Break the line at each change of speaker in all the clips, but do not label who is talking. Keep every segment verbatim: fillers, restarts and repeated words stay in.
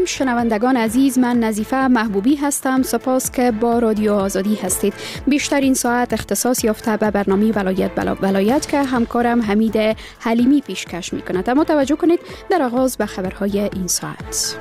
شنوندگان عزیز، من نظیفه محبوبی هستم. سپاس که با رادیو آزادی هستید. بیشتر این ساعت اختصاص یافته به برنامه ولایت بلا ولایت که همکارم حمید حلیمی پیشکش می کند. اما توجه کنید در آغاز به خبرهای این ساعت.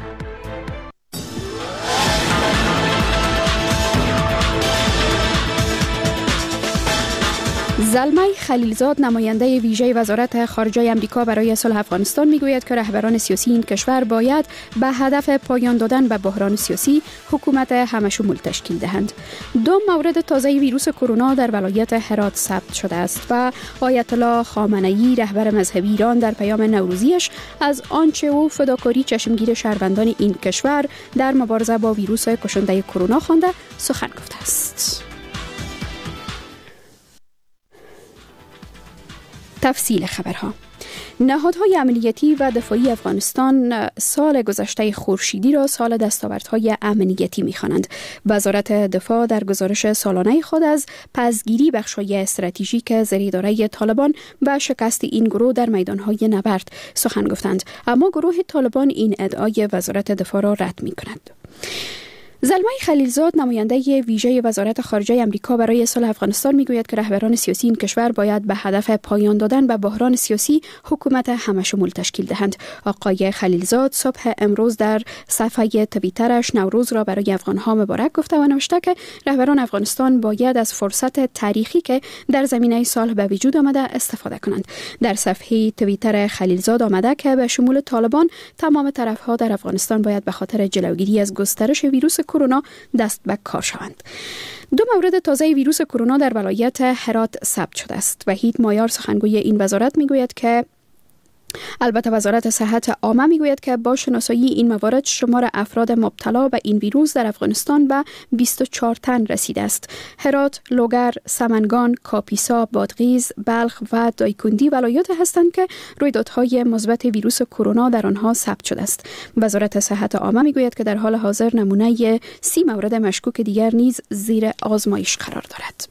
زلمه خلیلزاد، نماینده ویژه وزارت خارجه آمریکا برای صلح افغانستان، میگوید که رهبران سیاسی این کشور باید به هدف پایان دادن به بحران سیاسی حکومت همه‌شمول تشکیل دهند. دو مورد تازه ویروس کرونا در ولایت هرات ثبت شده است و آیت الله خامنه‌ای، رهبر مذهبی ایران، در پیام نوروزیش از آنچه او فداکاری چشمگیر شهروندان این کشور در مبارزه با ویروس کشنده کرونا خوانده سخن گفته است. تفصیل خبرها. نهادهای امنیتی و دفاعی افغانستان سال گذشته خورشیدی را سال دستاوردهای امنیتی می‌خوانند. وزارت دفاع در گزارش سالانه خود از پسگیری بخش‌های استراتژیک زیر اداره طالبان و شکست این گروه در میدان‌های نبرد سخن گفتند، اما گروه طالبان این ادعای وزارت دفاع را رد می‌کند. زلمه خلیلزاد، نماینده ویژه وزارت خارجه آمریکا برای صلح افغانستان، میگوید که رهبران سیاسی این کشور باید به هدف پایان دادن به بحران سیاسی حکومت همه‌شمول تشکیل دهند. آقای خلیلزاد صبح امروز در صفحه توییترش نوروز را برای افغان‌ها مبارک گفته و نوشته که رهبران افغانستان باید از فرصت تاریخی که در زمینه صلح به وجود آمده استفاده کنند. در صفحه توییتر خلیلزاد آمده که به شمول طالبان تمام طرف‌ها در افغانستان باید به خاطر جلوگیری از گسترش ویروس کرونا دست به کار شوند. دو مورد تازه ویروس کرونا در ولایت هرات ثبت شده است. وحید مایار، سخنگوی این وزارت، میگوید که البته وزارت صحت عامه میگوید که با شناسایی این موارد شمار افراد مبتلا به این ویروس در افغانستان به بیست و چهار تن رسیده است. هرات، لوگر، سمنگان، کاپیسا، بادغیس، بلخ و دایکندی ولایات هستند که رویدادهای مثبت ویروس کرونا در آنها ثبت شده است. وزارت صحت عامه میگوید که در حال حاضر نمونه سی مورد مشکوک دیگر نیز زیر آزمایش قرار دارد.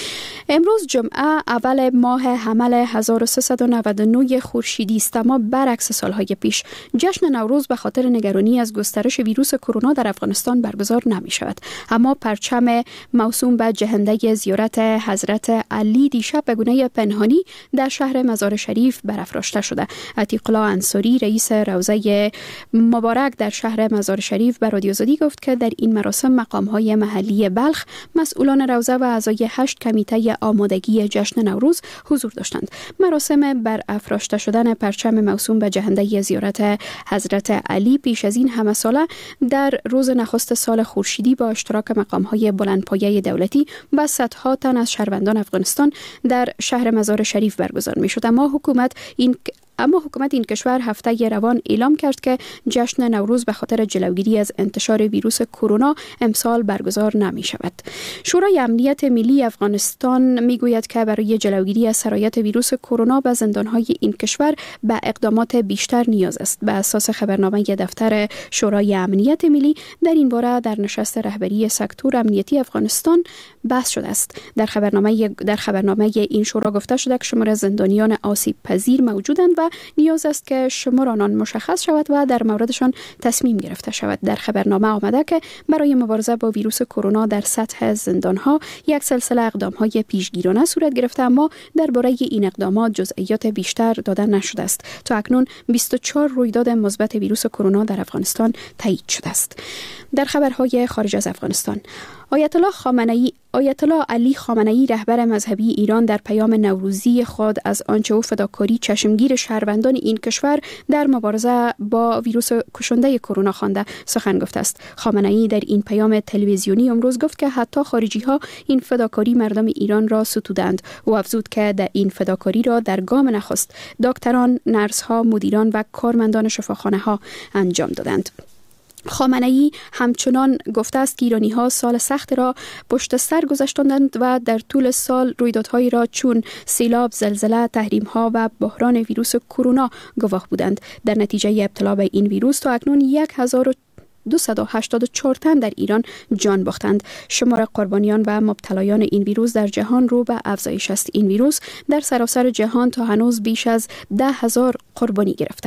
امروز جمعه اول ماه حمل هزار و سیصد و نود و نه خورشیدی است، اما برعکس سالهای پیش جشن نوروز به خاطر نگرانی از گسترش ویروس کرونا در افغانستان برگزار نمی شود. اما پرچم موسوم به جهنده زیارت حضرت علی دیشب به گونه پنهانی در شهر مزار شریف برافراشته شده. عتیق الله انصاری، رئیس روضه مبارک در شهر مزار شریف، به رادیو آزادی گفت که در این مراسم مقام‌های محلی بلخ، مسئولان روضه و اعضای هشت کمیته آمادگی جشن نوروز حضور داشتند. مراسم برافراشته شدن پرچم موسوم به جهنده زیارت حضرت علی پیش از این همه ساله در روز نخست سال خورشیدی با اشتراک مقام‌های بلندپایه دولتی و صدها تن از شهروندان افغانستان در شهر مزار شریف برگزار می‌شد. اما حکومت این اما حکومت این کشور هفته روان اعلام کرد که جشن نوروز به خاطر جلوگیری از انتشار ویروس کرونا امسال برگزار نمی شود. شورای امنیت ملی افغانستان می گوید که برای جلوگیری از سرایت ویروس کرونا به زندانهای این کشور به اقدامات بیشتر نیاز است. به اساس خبرنامه دفتر شورای امنیت ملی در این باره در نشست رهبری سکتور امنیتی افغانستان بحث شده است. در خبرنامه در خبرنامه این شورا گفته شده که شمار زندانیان آسیب پذیر موجودند و نیاز است که شمار آنان مشخص شود و در موردشان تصمیم گرفته شود. در خبرنامه آمده که برای مبارزه با ویروس کرونا در سطح زندانها یک سلسله اقدام‌های پیشگیرانه صورت گرفته، اما درباره این اقدامات جزئیات بیشتر داده نشده است. تا اکنون بیست و چهار رویداد مثبت ویروس کرونا در افغانستان تایید شده است. در خبرهای خارج از افغانستان، آیت الله خامنه‌ای آیت الله علی خامنه‌ای، رهبر مذهبی ایران، در پیام نوروزی خود از آنچه او فداکاری چشمگیر شهروندان این کشور در مبارزه با ویروس کشنده کرونا خوانده سخن گفته است. خامنه‌ای در این پیام تلویزیونی امروز گفت که حتی خارجی‌ها این فداکاری مردم ایران را ستودند و افزود که در این فداکاری را در گام نخست دکتران، نرس‌ها، مدیران و کارمندان شفاخانه‌ها انجام دادند. خامنه‌ای همچنان گفته است که ایرانی‌ها سال سخت را پشت سر گذاشتند و در طول سال رویدادهایی را چون سیلاب، زلزله، تحریم‌ها و بحران ویروس کرونا گواه بودند. در نتیجه ابتلا به این ویروس تا اکنون هزار و دویست و هشتاد و چهار تن در ایران جان باختند. شمار قربانیان و مبتلایان این ویروس در جهان رو به افزایش است. این ویروس در سراسر جهان تا هنوز بیش از ده هزار قربانی گرفته است.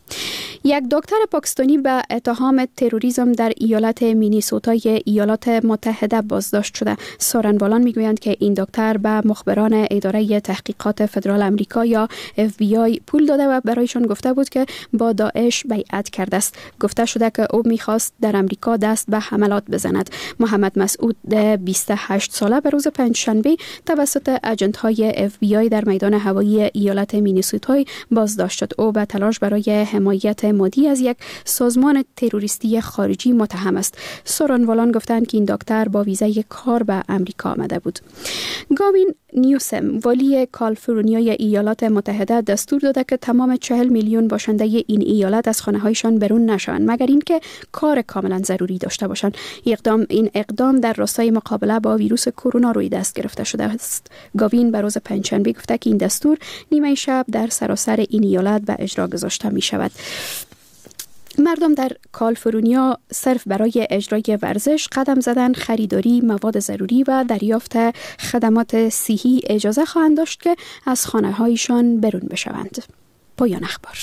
یک دکتر پاکستانی به اتهام تروریسم در ایالت مینیسوتای ایالات متحده بازداشت شده. سارنوالان میگویند که این دکتر به مخبران اداره تحقیقات فدرال امریکا یا اف بی آی پول داده و برایشان گفته بود که با داعش بیعت کرده است. گفته شده که او میخواست در امریکا دست به حملات بزند. محمد مسعود بیست و هشت ساله به روز پنجشنبه توسط اجنت‌های اف بی آی در میدان هوایی ایالت مینیسوتا بازداشت شد. او به تلاش برای حمایت مادی از یک سازمان تروریستی خارجی متهم است. سارنوالان گفتند که این دکتر با ویزای کار به امریکا آمده بود. گاوین نیوسم والی کالیفرنیای ایالات متحده دستور داده که تمام چهل میلیون باشنده این ایالت از خانه‌هایشان برون نشوند مگر اینکه کار کاملا ضروری داشته باشند. اقدام این اقدام در راستای مقابله با ویروس کرونا روی دست گرفته شده است. گاوین به روز پنجشنبه گفته که این دستور نیمه شب در سراسر این ایالت به اجرا گذاشته می شود. مردم در کالیفرنیا صرف برای اجرای ورزش، قدم زدن، خریداری مواد ضروری و دریافت خدمات صحی اجازه خواهند داشت که از خانه‌هایشان برون بشوند. پایان اخبار.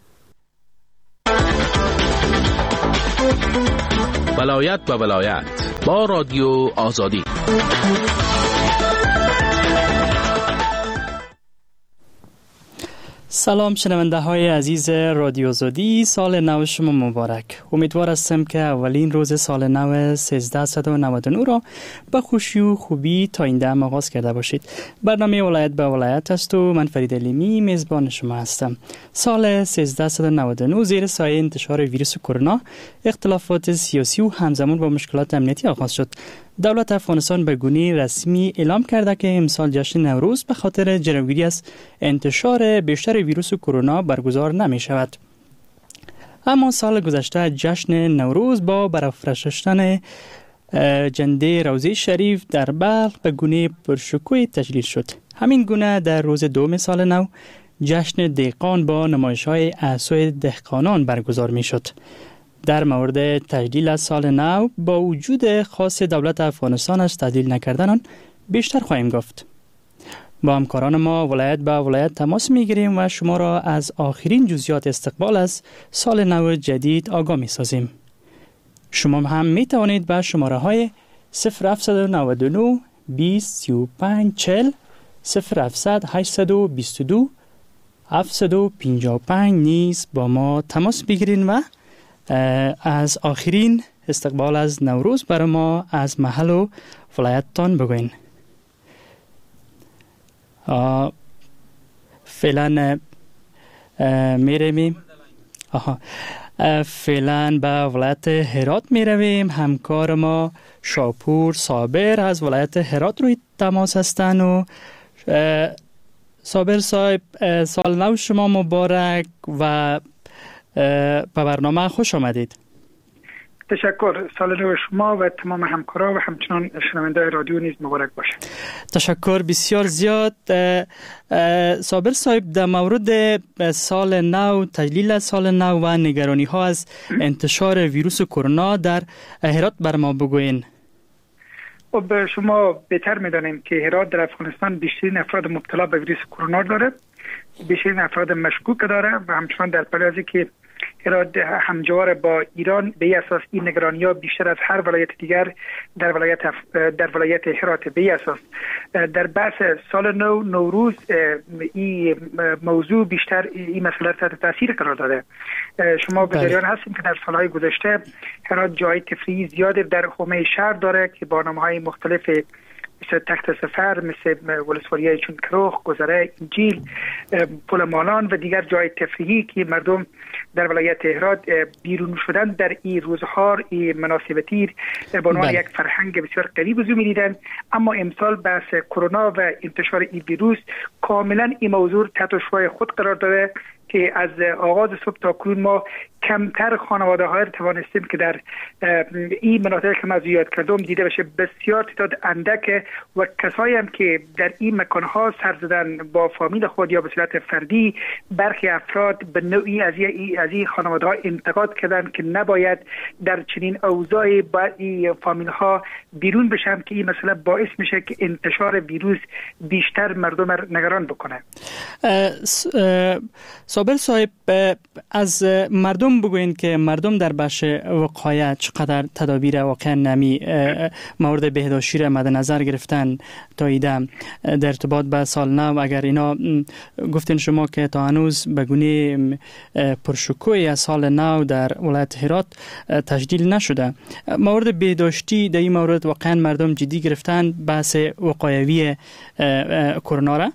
ولایت به ولایت با رادیو آزادی.
سلام شنونده های عزیز رادیو آزادی، سال نو شما مبارک. امیدوار هستم که اولین روز سال نو سیزده و نود و نه را به خوشی و خوبی تا این دم آغاز کرده باشید. برنامه ولایت به ولایت است و من فرید علیمی میزبان شما هستم. سال سیزده و نود و نه زیر سایه انتشار ویروس کرونا، اختلافات سیاسی و همزمان با مشکلات امنیتی آغاز شد. دولت افغانستان به گونه رسمی اعلام کرده که امسال جشن نوروز به خاطر جلوگیری از انتشار بیشتر ویروس کرونا برگزار نمی شود. اما سال گذشته جشن نوروز با برافراشتن جنده روضه شریف در بلخ به گونه پرشکوه تجلیل شد. همین گونه در روز دوم سال نو جشن دهقان با نمایش‌های اعضای دهقانان برگزار می شد. در مورد تجلیل از سال نو با وجود خاص دولت افغانستان از تجلیل نکردن آن بیشتر خواهیم گفت. با همکاران ما ولایت به ولایت تماس میگیریم و شما را از آخرین جزئیات استقبال از سال نو جدید آگاه می سازیم. شما هم می توانید به شماره های صفر هفت نه نه بیست سی و پنج چهل صفر هفت هشت دو دو هفت پنج پنج نیز با ما تماس بگیرین و از آخرین استقبال از نوروز برای ما از محل و ولایتتان بگوین. فعلا میرویم آها فعلا به ولایت هرات میرویم. همکار ما شاپور صابر از ولایت هرات روی تماس هستن و صابر صاحب سال نو شما مبارک و به برنامه خوش آمدید.
تشکر. سال نو شما و تمام همکارا و همچنان شنونده رادیو نیز مبارک باشه.
تشکر بسیار زیاد. صابر صاحب در مورد سال نو، تجلیل سال نو و نگرانی ها از انتشار ویروس کرونا در هرات بر ما بگوین.
خب شما بهتر میدانیم که هرات در افغانستان بیشترین افراد مبتلا به ویروس کرونا داره، بیشترین افراد مشکوک داره و همچنان در پی از اینکه هرات همجوار با ایران به اساس این نگرانی‌ها بیشتر از هر ولایت دیگر در ولایت در ولایت هرات به اساس در بحث سال نو نوروز این موضوع بیشتر این مسئله تحت تاثیر قرار داده. شما به جریان هستید که در سالهای گذشته هرات جای تفریحی زیاد در حومه شهر داره که برنامه‌های مختلف مثل تخت سفر، مثل ولسوالیای چون کروخ، گذره انجیل، پل مالان و دیگر جای تفریحی که مردم در ولایت هرات بیرون شدن در این روزها این مناسبتی به عنوان یک فرهنگ بسیار قوی بزرگ می‌دیدند. اما امسال بحث کرونا و انتشار این ویروس کاملا این موضوع تحت شعاع خود قرار داده که از آغاز صبح تا کنون ما کمتر خانواده های رو توانستیم که در این مناطق که من زیاد کردم دیده بشه. بسیار تعداد اندک و کسایی هم که در این مکان ها سر زدن با فامیل خود یا به صورت فردی، برخی افراد به نوعی از از این خانواده ها انتقاد کردن که نباید در چنین اوضاعی با این فامیل ها بیرون بشن که این مسئله باعث میشه که انتشار ویروس بیشتر مردم را نگران بکنه.
صابر صاحب، از مردم بگوین که مردم در بخش وقایه چقدر تدابیر واقعا نمی مورد بهداشتی را مد نظر گرفتن تا ایده در ارتباط به سال نو؟ اگر اینا گفتین شما که تا هنوز به گونه پرشکوهی از سال نو در ولایت هرات تجدیل نشده، مورد بهداشتی در این مورد واقعا مردم جدی گرفتن بحث وقایوی کرونا را؟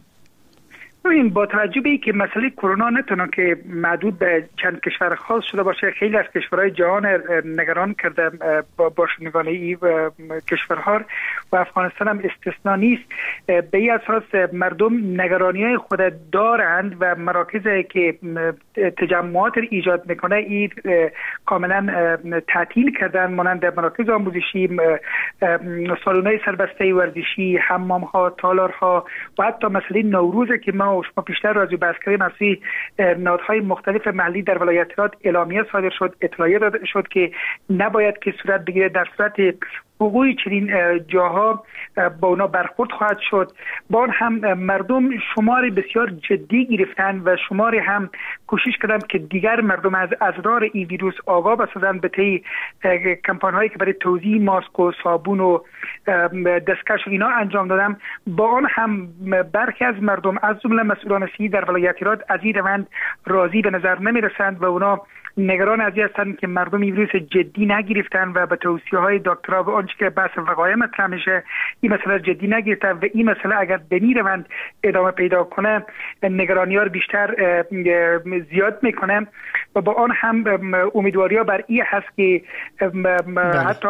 این با توجه به اینکه مسئله کرونا نتونه که محدود به چند کشور خاص شده باشه، خیلی از کشورهای جهان نگران کرده با باشندگان این کشورها و افغانستان هم استثنا نیست. به این اساس مردم نگرانی خود دارند و مراکزی که تجمعات ایجاد میکنه این کاملا تعطیل کردن، مانند مراکز آموزشی، سالن‌های سربسته ورزشی، حمام‌ها، تالارها و حتی مسئله نوروز که ما شما بیشتر راجع به کردیم از نهادهای مختلف محلی در ولایت هرات اعلامیه صادر شد، اطلاعیه داده شد که نباید که صورت بگیره. در صورت وقوع چنین جاها با اونا برخورد خواهد شد. با آن هم مردم شماری بسیار جدی گرفتن و شماری هم کوشش کردن که دیگر مردم از اضرار این ویروس آگاه بسازن، به طی کمپاین هایی که برای توزیع ماسک و صابون و دستکش و اینا انجام دادن. با آن هم برخی از مردم از جمله مسئولان صحی در ولایت هرات از این روند راضی به نظر نمی رسند و اونا نگران از این هستند که مردم این ویروس جدی نگرفتن و به توصیه های دکترها و آنچه که بحث وقایع مطرح میشه این مسئله جدی نگرفتن و این مسئله اگر به این روند ادامه پیدا کنه نگرانی ها رو بیشتر زیاد میکنه و با آن هم امیدواری ها بر این هست که حتی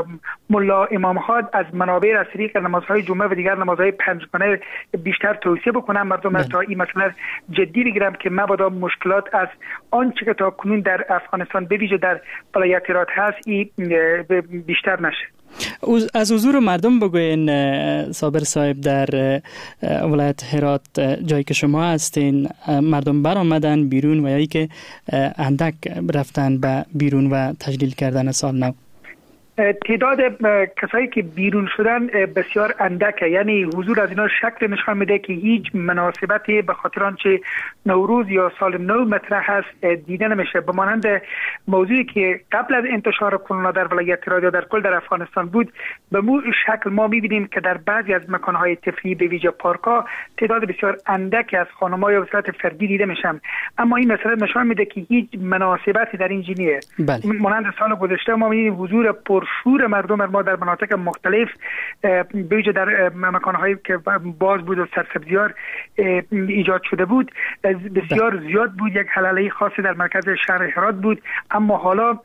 ملا امام ها از منابع از طریق نمازهای جمعه و دیگر نمازهای پنجگانه بیشتر توصیه بکنن مردم تا این مسئله جدی بگیرن که مبادا مشکلات از آنچه که تا کنون در افغانستان به ویژه در ولایت هرات هست این بیشتر نشه.
از حضور مردم بگوین صابر صاحب، در ولایت هرات جایی که شما هستین مردم بر آمدن بیرون و یا ای که اندک رفتن به بیرون و تجلیل کردن سال نو؟
تعداد کسایی که بیرون شدن بسیار اندکه، یعنی حضور از اینا شکل نشان میده که هیچ مناسبتی به خاطر آنچه نوروز یا سال نو مطرح هست دیده نمیشه. به مانند موضوعی که قبل از انتشار کرونا در ولایت هرات یا در کل در افغانستان بود، به مو شکل ما میبینیم که در بعضی از مکانهای تفریحی به ویژه پارک‌ها تعداد بسیار اندکی از خانم‌ها یا به صورت فردی دیده میشن، اما این مسئله نشان میده که هیچ مناسبتی در این جنیه. مانند سال گذشته ما می‌بینیم حضور پر شور مردم ما در مناطق مختلف به ویژه در مکان‌هایی که باز بود و سرسبزیار ایجاد شده بود بسیار زیاد بود. یک حلقه خاصی در مرکز شهر هرات بود، اما حالا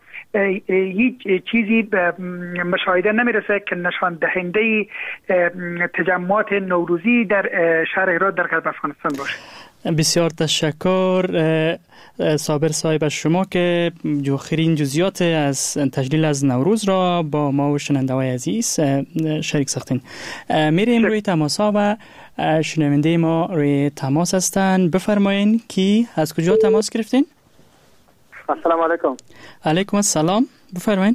هیچ چیزی مشاهده نمیرسه که نشان دهنده تجمعات نوروزی در شهر هرات در غرب افغانستان باشه.
بسیار تشکر صابر صاحب از شما که جوخرین جزئیات از تجلیل از نوروز را با ما و شنونده‌های عزیز شریک ساختین. میریم روی تماس ها و شنونده ما روی تماس هستن. بفرمایین کی از کجا تماس گرفتین؟
السلام علیکم.
علیکم السلام. بفرمایین.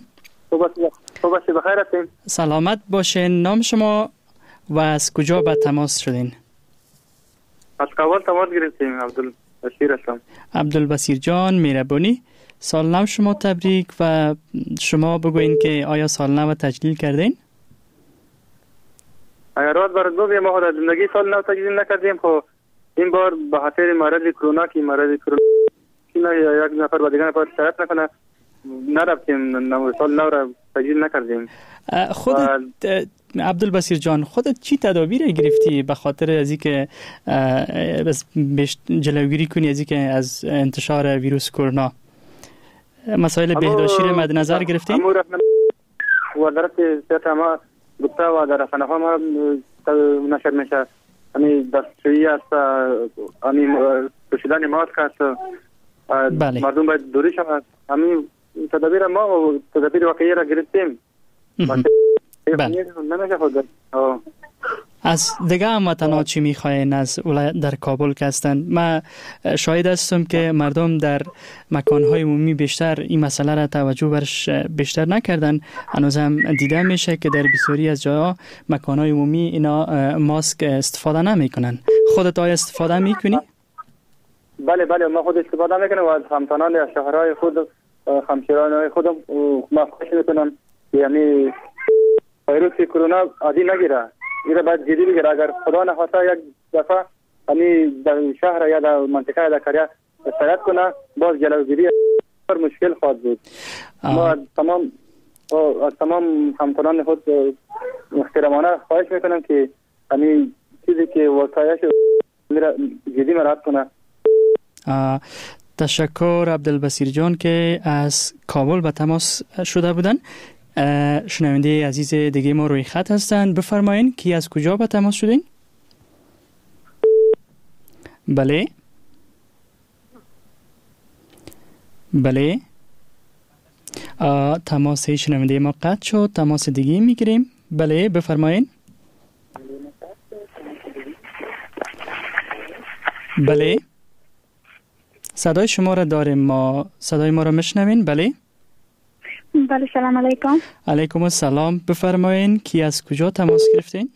صبح بخیر هستین.
سلامت باشین. نام شما و از کجا به تماس شدین؟
از کابل تماس گرفتیم. عبدالبصیر هستم.
عبدالبصیر جان مهربانی، سال نو شما تبریک و شما بگوین که آیا سال نو تجلیل کردین؟
اگر راست برات بگم ما خود زندگی سال نو تجلیل نکردیم، خب این بار به خاطر مرض کرونا که مرض کرونا یا یک نفر با دیگر نفر شرایط نکنه نرفتیم سال نو را تجلیل نکردیم.
خودت عبدالبصیر جان خودت چی تدابیر گرفتی به خاطر از اینکه جلوگیری کنی از اینکه از انتشار ویروس کرونا؟ مسائل بهداشتی را مد نظر گرفتی؟
وزارت صحت ما گفته و در رسانه ها ما نشر میشه همین دستشویی است، همین پوشیدن ماسک است
بله.
مردم باید دوری شوند. همین تدابیر ما و تدابیر واقعی را گرفتیم.
بله.
نمیشه خود.
از دیگه هموطنان چی میخواین از ولایت در کابل که هستند؟ من شاهد هستم که مردم در مکانهای عمومی بیشتر این مسئله را توجه برش بیشتر نکردن. هنوز هم دیده میشه که در بسیاری از جاها مکانهای عمومی اینا ماسک استفاده نمیکنن. خودت آیا استفاده میکنی؟
بله بله ما خود استفاده میکنم و از همسانان شهرهای خود همشیران خودم ما خواهش میکنم یعنی ویروس کرونا عادی نگیره. این را باید جدی بگیره. اگر خدا نخواسته یک دفعه همی در شهر یا در منطقه در قریه سرعت کنه باز جلوگیری بسیار مشکل خواهد بود. ما از تمام از تمام همکاران خود محترمانه خواهش میکنم که همی چیزی که وقایعش جدی مراعات کنه.
تشکر عبدالبصیر جان که از کابل به تماس شده بودن. شنونده عزیز دیگه ما روی خط هستند. بفرمایین کی از کجا به تماس شدین؟ بله بله تماس شنونده ما قطع شد. تماس دیگه میگیریم. بله بفرمایین. بله صدای شما را داریم. ما صدای ما را میشنوین؟ بله
بله سلام علیکم.
علیکم السلام. بفرمایین کی از کجا تماس گرفتین؟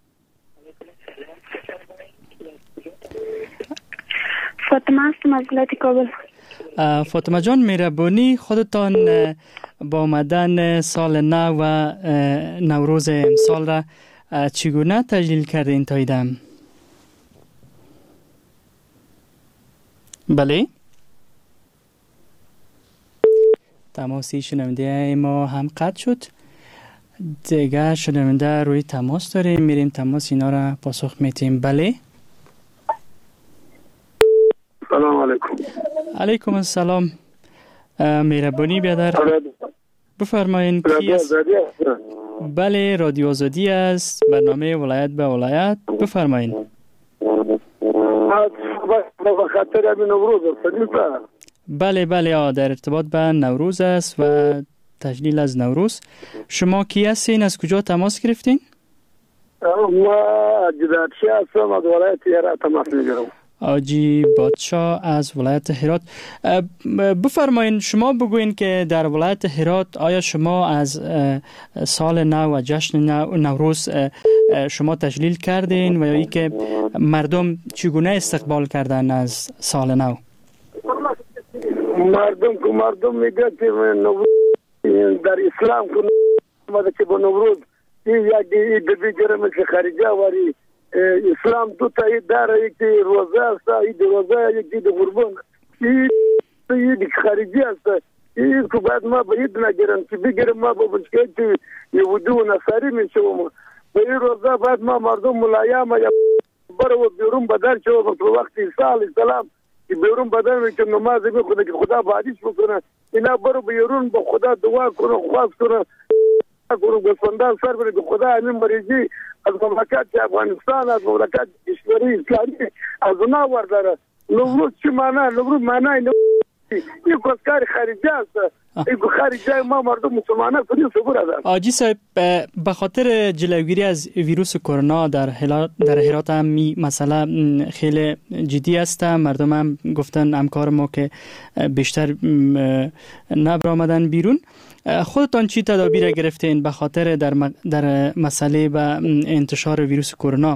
فاطمه هستم از ولایت کابل.
فاطمه جان مهربانی خودتان با آمدن سال نو و نوروز امسال را چگونه تجلیل کردین تا ایدم؟ بله تماسی شنونده ما هم قطع شد. دیگه شنونده روی تماس داریم. میریم تماس اینا را پاسخ میتیم. بله
سلام علیکم.
علیکم السلام. مهربانی بیادر بفرمایین کی است؟ بله رادیو آزادی است. برنامه ولایت به ولایت. بفرمایین.
با خاطر همین نوروز
بله بله در ارتباط به نوروز است و تجلیل از نوروز. شما کی هستین؟ از کجا تماس گرفتین؟
ما جدادشی هستم از ولایت هرات تماس میگیرم.
آجی بادشاه از ولایت هرات. بفرمایین شما بگوین که در ولایت هرات آیا شما از سال نو و جشن نوروز شما تجلیل کردین و یا ای که مردم چگونه استقبال کردن از سال نو؟
مردم که مردم میگه که نوروز در اسلام که که با نوروز یک عید دیگر مثل خارجه واری اسلام دو تا عید داره. یکی روزه است، عید روزه، یکی عید قربان. عید خارجی است. این که بعد ما به عید نگیرم که بگیرم ما با بچه که یهودی و نصاری میشوم. به این روزه بعد ما مردم ملایم یا برو بیرون بدر شوم تو وقت عیسی علیه السلام که بیرون بدر میکنه نماز میخونه که خدا بعدیش بکنه. اینا برو بیرون با خدا دعا کنه خواست کنه کنه گسفندان سر بره که خدا همین مریضی از مملکت افغانستان از مملکت کشوری اسلامی از اونا ورداره. نوروز چی معنی؟ نوروز معنی این کسکار خارجی است. این خارجی ما مردم مسلمانان کنیم صبر هستند.
آجی صاحب به خاطر جلوگیری از ویروس کرونا در در هرات هم می مسئله خیلی جدی است. مردم هم گفتن همکار ما که بیشتر نبر آمدن بیرون. خودتان چی تدابیر گرفتین به خاطر در در مسئله و انتشار ویروس کرونا؟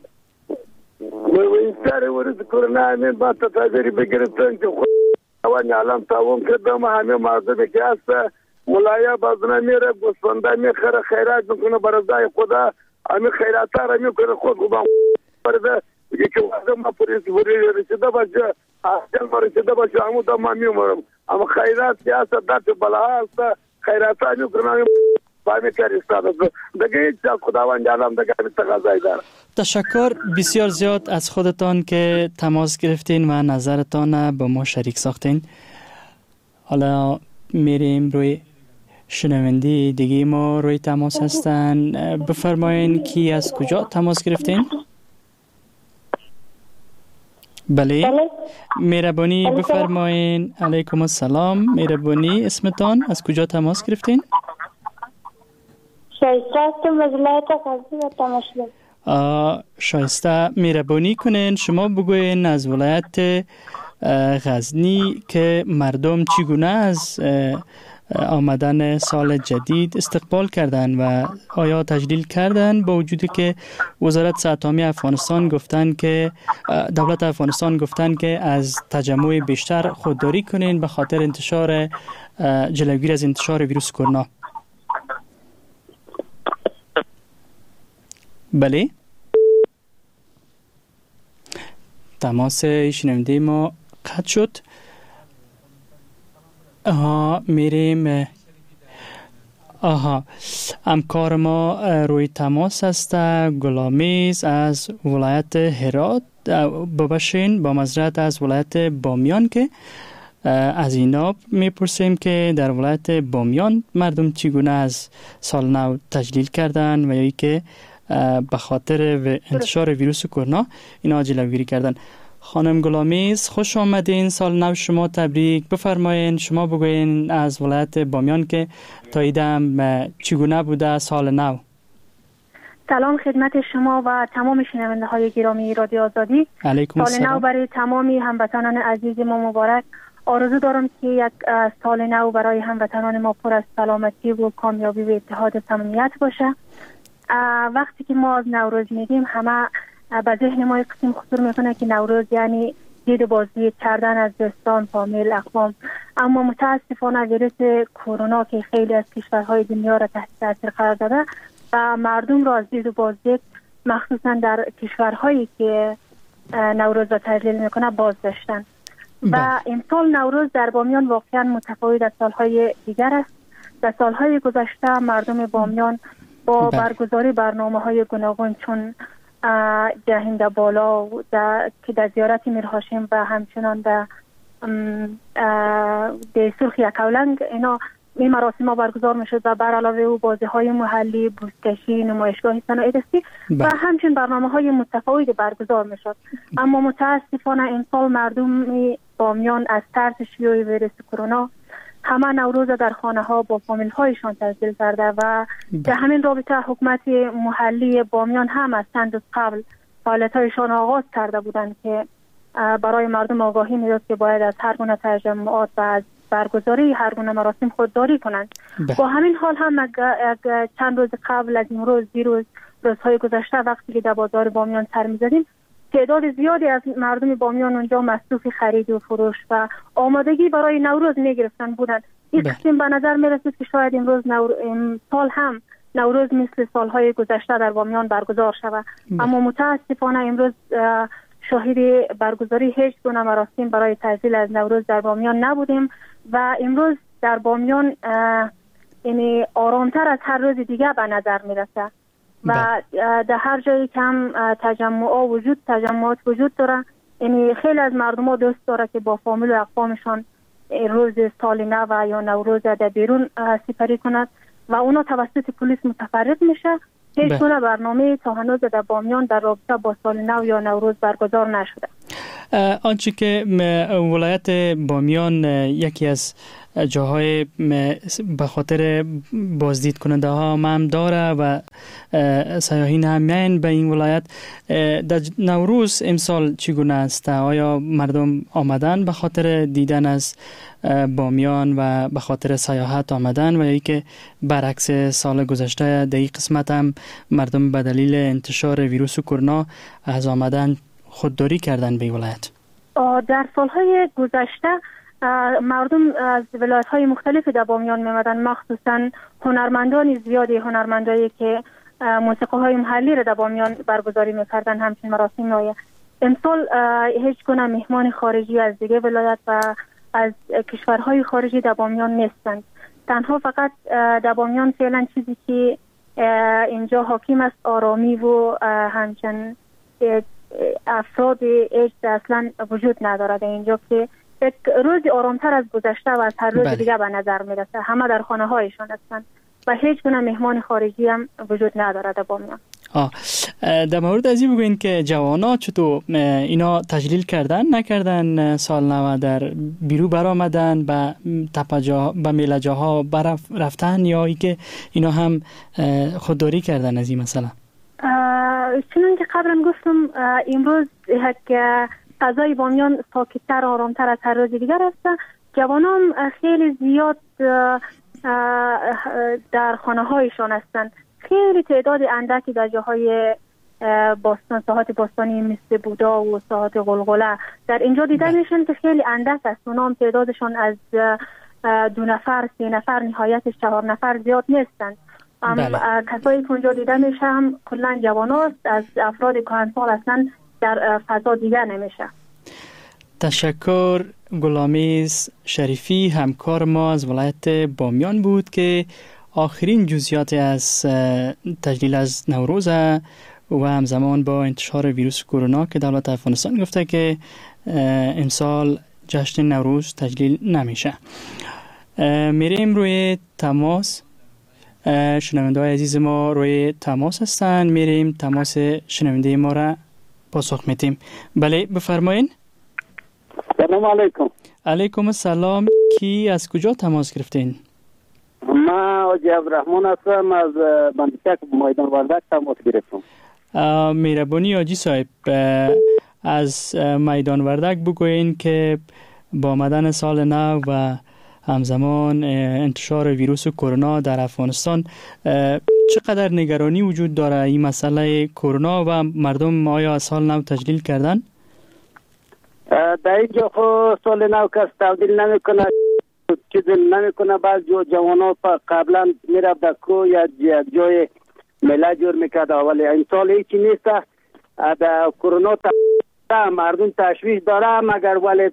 این سر ویروس کرونا همین با تدابیر بگرفتن که اوانی علم تاوم کردم همه مردمی که هست ملایا بازنه میره گسفنده میخره خیرات میکنه برازای خدا همه خیرات ها را میکنه خود خوبا برده یکی وقت ما پولیس بوری رسیده باشه احجال ما رسیده باشه همون دام ما میمارم اما خیرات که هست دست بلا هست خیرات ها میکنه بامی کار استاد دیگه هیچ از خداوند علم دیگه همین تقاضای داره.
تشکر بسیار زیاد از خودتان که تماس گرفتین و نظرتان با ما شریک ساختین. حالا میریم روی شنونده دیگه ما روی تماس هستن. بفرمایین کی از کجا تماس گرفتین؟ بله.
بله.
مهربانی بفرمایین. علیکم السلام. مهربانی اسمتان از کجا تماس گرفتین؟
شایسته هستم از ولایت غزنی و تماشلو.
شایسته مهربانی کنین شما بگوین از ولایت غزنی که مردم چگونه از آمدن سال جدید استقبال کردن و آیا تجلیل کردن، با وجودی که وزارت صحت عامه افغانستان گفتن که دولت افغانستان گفتن که از تجمع بیشتر خودداری کنین به خاطر انتشار جلوگیری از انتشار ویروس کرونا. بله. تماس شنونده ما قطع شد. آها میریم. آها همکار ما روی تماس است، گلامیز از ولایت هرات. ببخشین با معذرت از ولایت بامیان که از اینا میپرسیم که در ولایت بامیان مردم چگونه از سال نو تجلیل کردن و یا که به خاطر انتشار ویروس کرونا اینا جلوگیری کردن. خانم گلامیز خوش آمدین، سال نو شما تبریک. بفرمایین شما بگوین از ولایت بامیان که تاییدم چگونه بوده سال نو.
سلام خدمت شما و تمام شنونده های گرامی رادیو آزادی.
علیکم
سال نو برای تمامی هموطنان عزیز ما مبارک. آرزو دارم که یک سال نو برای هموطنان ما پر از سلامتی و کامیابی و اتحاد و صمیمیت باشه. وقتی که ما از نوروز میگیم همه به ذهن ما قسم خطور میکنه که نوروز یعنی دید بازدید کردن از دوستان، فامیل، اقوام، اما متاسفانه ویروس کرونا که خیلی از کشورهای دنیا را تحت تاثیر قرار داده و مردم را از دید بازدید مخصوصا در کشورهایی که نوروز را تجلیل میکنه باز داشتن و امسال نوروز در بامیان واقعا متفاوت از سالهای دیگر است. در سالهای گذشته مردم بامیان با برگزاری برنامه های گوناگون چون جهنده بالا در که در زیارت میر هاشم و همچنان در در سرخ یکاولنگ اینا این مراسم ها برگزار میشد و بر علاوه او بازی های محلی، بوزکشی، نمایشگاه صنایع دستی و همچنین برنامه های متفاوتی برگزار میشد. اما متاسفانه امسال مردم بامیان از ترس شیوع ویروس کرونا همه نوروز در خانه ها با فامیل هایشان تجلیل کرده و در همین رابطه حکومت محلی بامیان هم از چند روز قبل فعالیت هایشان آغاز کرده بودند که برای مردم آگاهی میداد که باید از هر گونه تجمعات و از برگزاری هر گونه مراسم خودداری کنند. با همین حال هم چند روز قبل از این روز دیروز روزهای گذشته وقتی که در بازار بامیان سر می‌زدیم تعداد زیادی از مردم بامیان اونجا مصروف خرید و فروش و آمادگی برای نوروز میگرفتن بودند. این قسم به نظر میرسید که شاید امروز نور... سال هم نوروز مثل سالهای گذشته در بامیان برگزار شود، اما متاسفانه امروز شاهد برگزاری هیچ گونه مراسم برای تعطیل از نوروز در بامیان نبودیم و امروز در بامیان یعنی آرامتر از هر روز دیگه به نظر میرسه و در هر جایی که هم تجمع وجود تجمعات وجود داره، یعنی خیلی از مردم ها دوست داره که با فامیل و اقوامشان روز سال نو یا نوروز در بیرون سپری کند و اونا توسط پلیس متفرق میشه. هیچ گونه برنامه تا هنوز در بامیان در رابطه با سال نو یا نوروز برگزار نشده.
آنچه که ولایت بامیان یکی از جاهای به خاطر بازدید کننده ها هم داره و سیاحین هم میان به این ولایت، در نوروز امسال چگونه است؟ آیا مردم آمدن به خاطر دیدن از بامیان و به خاطر سیاحت آمدن و یا که برعکس سال گذشته در این قسمت هم مردم به دلیل انتشار ویروس کرونا از آمدن خودداری کردن به ولایت؟
در سالهای گذشته مردم از ولایت‌های مختلف در بامیان می‌آمدند، مخصوصاً هنرمندان زیادی، هنرمندایی که موسیقی‌های محلی را در بامیان برگزاری می‌کردند، همچنین مراسم نایه. امسال هیچ گونه مهمان خارجی از دیگه ولایت و از کشورهای خارجی در بامیان نیستند. تنها فقط در بامیان فعلا چیزی که اینجا حاکم است آرامی و همچنین افراد ایج اصلا وجود نداره در اینجا که یک روز آرامتر از گذشته و از هر روز دیگه به نظر میرسه. همه در خانه هایشان هستند و هیچ گونه مهمان خارجی هم وجود نداره در بامیان.
آه در مورد از این بگوین که جوانا چطور اینا تجلیل کردن نکردن سال نو در بیرو برآمدن به تپجا به میلجاها رفتن یا ای که اینا هم خودداری کردن از این مسئله؟
چنان که قبلا گفتم امروز یک فضای بامیان ساکت‌تر آرامتر از هر روز دیگر است. جوانان خیلی زیاد در خانه هایشان هستند. خیلی تعداد اندکی در جاهای باستان، ساحات باستانی مثل بودا و ساحات غلغله در اینجا دیده میشن که خیلی اندک است. اونا هم تعدادشان از دو نفر، سه نفر، نهایتش چهار نفر زیاد نیستند. اما کسایی که اونجا دیده میشه هم کلا جواناست، از افراد کهنسال هستند، در فضا دیگر نمیشه.
تشکر. گلامیز شریفی همکار ما از ولایت بامیان بود که آخرین جزئیات از تجلیل از نوروز و همزمان با انتشار ویروس کرونا که دولت افغانستان گفته که امسال جشن نوروز تجلیل نمیشه. میریم روی تماس. شنونده های عزیز ما روی تماس هستن. میریم تماس شنونده ما را پاسخ میدیم. بله بفرمایین.
سلام علیکم.
علیکم السلام. کی از کجا تماس گرفتین؟
ما حاجی عبدالرحمن هستم از بندشک میدان وردک تماس گرفتم.
مهربانی حاجی صاحب از میدان وردک بگوین که با آمدن سال نو و همزمان انتشار ویروس کرونا در افغانستان چقدر نگرانی وجود داره این مسئله کرونا و مردم آیا سال نو تجلیل کردن؟
در اینجا خو سال نو کس تبدیل نمی کنه، چیز نمی کنه. بعض جو جوانا قبلا می رفت در کو یا جای میله جور میکرد، ولی این سال هیچی نیست. در کرونا مردم تشویش داره، مگر ولی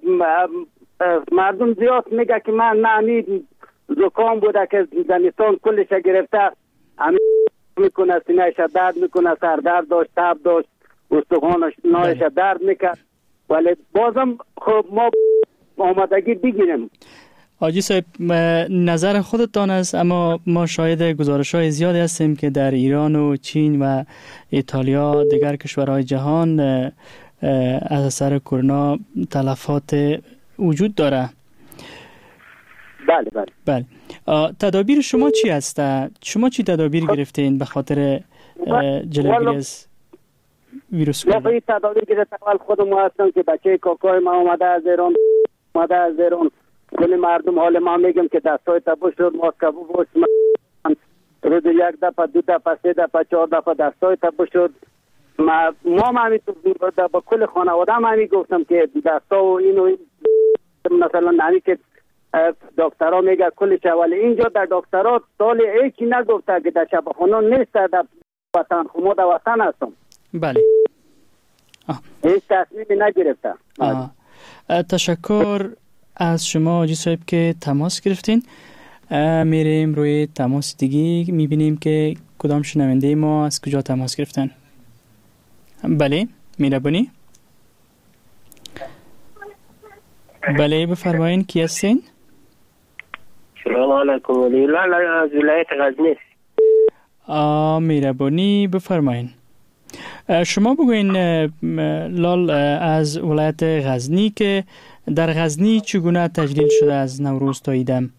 مردم زیاد میگه که من نه زکام بوده که زمستان کلش گرفته، همین میکنه، سینهش درد میکنه، سر درد داشت، تب داشت، استخوانش نایش درد میکرد، ولی بازم خب ما آمادگی بگیریم.
حاجی صاحب نظر خودتان است، اما ما شاهد گزارش‌های زیادی هستیم که در ایران و چین و ایتالیا دیگر کشورهای جهان از اثر کرونا تلفات وجود داره.
بله بله
بله. تدابیر شما چی هست؟ شما چی تدابیر گرفتین به خاطر جلوگیری از ویروس کرونا؟
ما تدابیر گرفتیم. اول خودم هستم که بچه کاکای ما اومده از ایران، اومده از ایران. ولی مردم حال ما میگم که دستای تا بشور ماسک بپوش. روز یک دفعه، دو دفعه، سه دفعه، چهار دفعه دستای تا بشور. ما ما همینطور با کل خانواده هم همین گفتم که دستا و اینو مثلا نمی که دکترها میگه کلش، ولی اینجا در دکترها سال ایکی نگفته که در شفاخانه نیست، در وطن خود در وطن هستم.
بله.
هیچ تصمیمی نگرفته.
تشکر از شما حاجی صاحب که تماس گرفتین. میریم روی تماس دیگه، میبینیم که کدام شنونده ما از کجا تماس گرفتن. بله مهربانی. بله بفرمایین کی هستین؟
سلام علیکم. ولی الله از ولایت غزنی.
آ مهربانی بفرمایین. شما بگوین لال از ولایت غزنی که در غزنی چگونه تجلیل شده از نوروز تا ایدم؟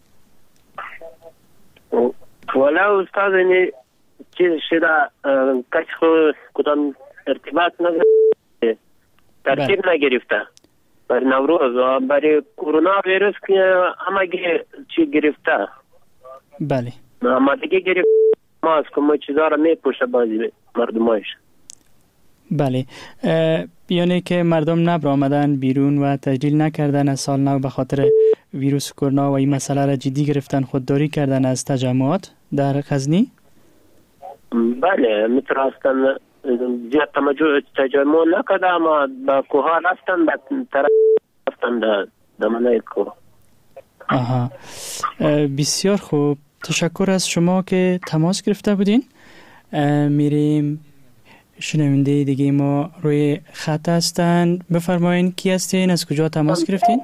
والا استاد اینی چیز شده کسی خود کدام ارتباط نگرفته، ترتیب نگرفته بر نوروز و برای کرونا ویروس که همه چی گرفته.
بله.
اما دیگه گرفته ماسک و چیزا را میپوشه بازی مردمایش.
بله. یعنی که مردم نبر آمدن بیرون و تجلیل نکردن از سال نو به خاطر ویروس کرونا و این مسئله را جدی گرفتن، خودداری کردن از تجمعات در غزنی؟
بله میترستن زیاد تجمع نکرده، اما با کوها رفتن، با طرف رفتن در منای کوه.
آها بسیار خوب. تشکر از شما که تماس گرفته بودین. میریم شنونده دیگه ما روی خط هستن. بفرمایین کی هستین؟ از کجا تماس گرفتین؟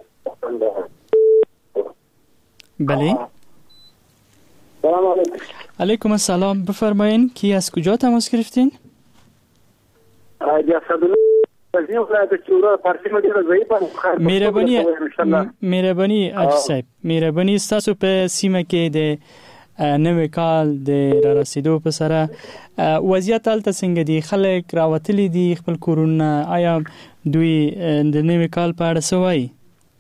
بله.
سلام علیکم.
علیکم السلام، بفرمایین کی از کجا تماس گرفتین؟ مهربانی مهربانی اجي صاحب، مهربانی تاسو په سیمه کې د نوې کال د را رسیدو په سره وضعیت حالت څنګه دي؟ خلک راوتلي دي خپل کورونه؟ آیا دوی د نوې کال په اړه څه وایي؟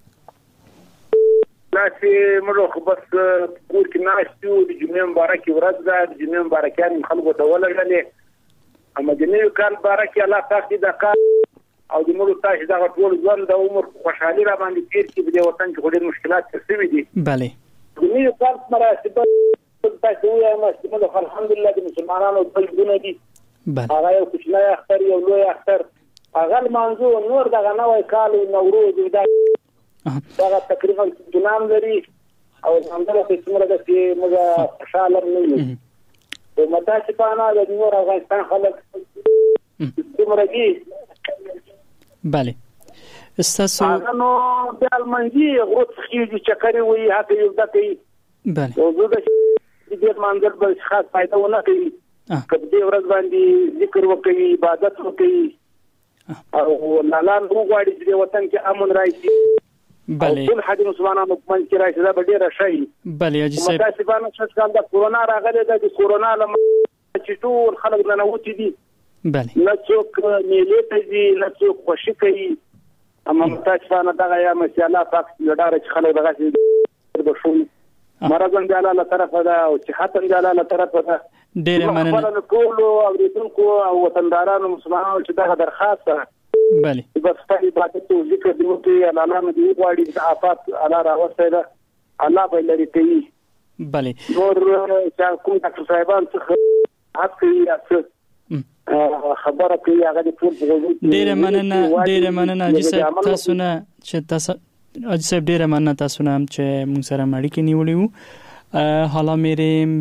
چې موږ خو بس کور کې ناستو، د جمعې مبارکې ورځ ده، د جمعې مبارکیان خلکو ته ولګلې. اما د نوي کال مبارکې الله پاک دې د کال او د موږ تاسو دغه ټول ژوند د عمر خوشحالي را باندې تیر کړي. په دې وطن کې ډېر مشکلات شوي دي.
بله
د نوي کال مراسم تاسو وایم چې موږ الحمدلله د مسلمانانو بلګونه دي. هغه یو کوچنی اختر یو لوی اختر هغه منځو نور دغه نوې کال او نوروز دا دا تقریبا جنان لري او همدغه څومره د موږ خوشاله نه یو. او متاسفانه د نور افغانستان خلک څومره دي.
بله استاسو
هغه نو د المنځي غوڅ خيږي چکرې وي هغه یو دته.
بله
او زه د دې منځل به خاص فائدہ ونه کوي. کله ورځ باندې ذکر وکړي، عبادت وکړي او لاله وګړي چې وطن کې امن راځي.
بله
ټول حد مسلمانانو په منځ کې راځي دا ډېر شي.
بله اجي صاحب
متاسفانه چې څنګه د کورونا راغله د کورونا لم چې ټول خلک نه نوتی دي.
بله
نه څوک میلې ته دي، نه څوک خوشي کوي. اما متاسفانه دا یا مسله پاک لډاره چې خلک دغه د شو مرزن د الله طرفه ده او چې حتی د الله طرفه ده.
ډېر مننه
خپل کول او د ټولو او وطندارانو مسلمانانو چې دغه درخواست ده.
بله
بس په عبادت او ذکر دی مو ته الله نه دی غواړي د آفات الله راوځي ده الله به لري کوي.
بله
نور چې کوم ډاکټر صاحبان څخه حتی خبره کوي هغه د ټول
ډېر مننه ډېر مننه اجي صاحب تاسو نه چې تاسو اجي صاحب ډېر مننه تاسو نه چې موږ سره اړیکې نیولې وو. حالا میریم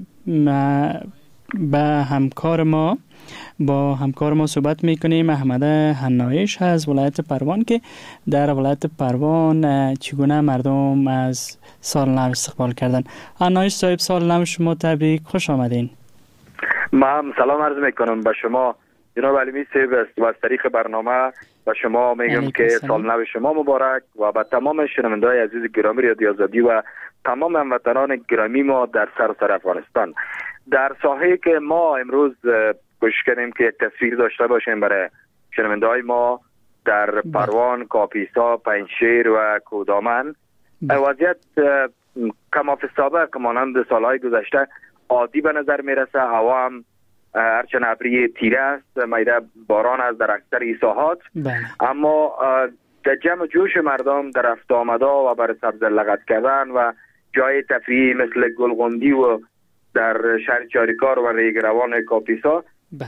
با همکار ما با همکار ما صحبت میکنیم. احمد حنایش از ولایت پروان که در ولایت پروان چگونه مردم از سال نو استقبال کردن. حنایش صاحب سال نو شما تبریک، خوش آمدین.
من سلام عرض میکنم به شما جناب علیمی صاحب. از طریق برنامه به شما میگم که سال نو شما مبارک و به تمام شنونده‌های عزیز گرامی رادیو آزادی و تمام هموطنان گرامی ما در سراسر افغانستان. در ساحه‌ای که ما امروز کوشش کردیم که یک تصویر داشته باشیم برای شنونده‌های ما در پروان، کاپیسا، پنجشیر و کودامن، وضعیت کما فی السابق مانند سالهای گذشته عادی به نظر میرسه. هوا هم هرچند ابری تیره است، میده باران است در اکثر ساحات، اما در جمع جوش مردم در رفت آمدا و برای سبز لغت کردن و جای تفریحی مثل گلغندی و در شهر چاریکار و ریگروان کاپیسا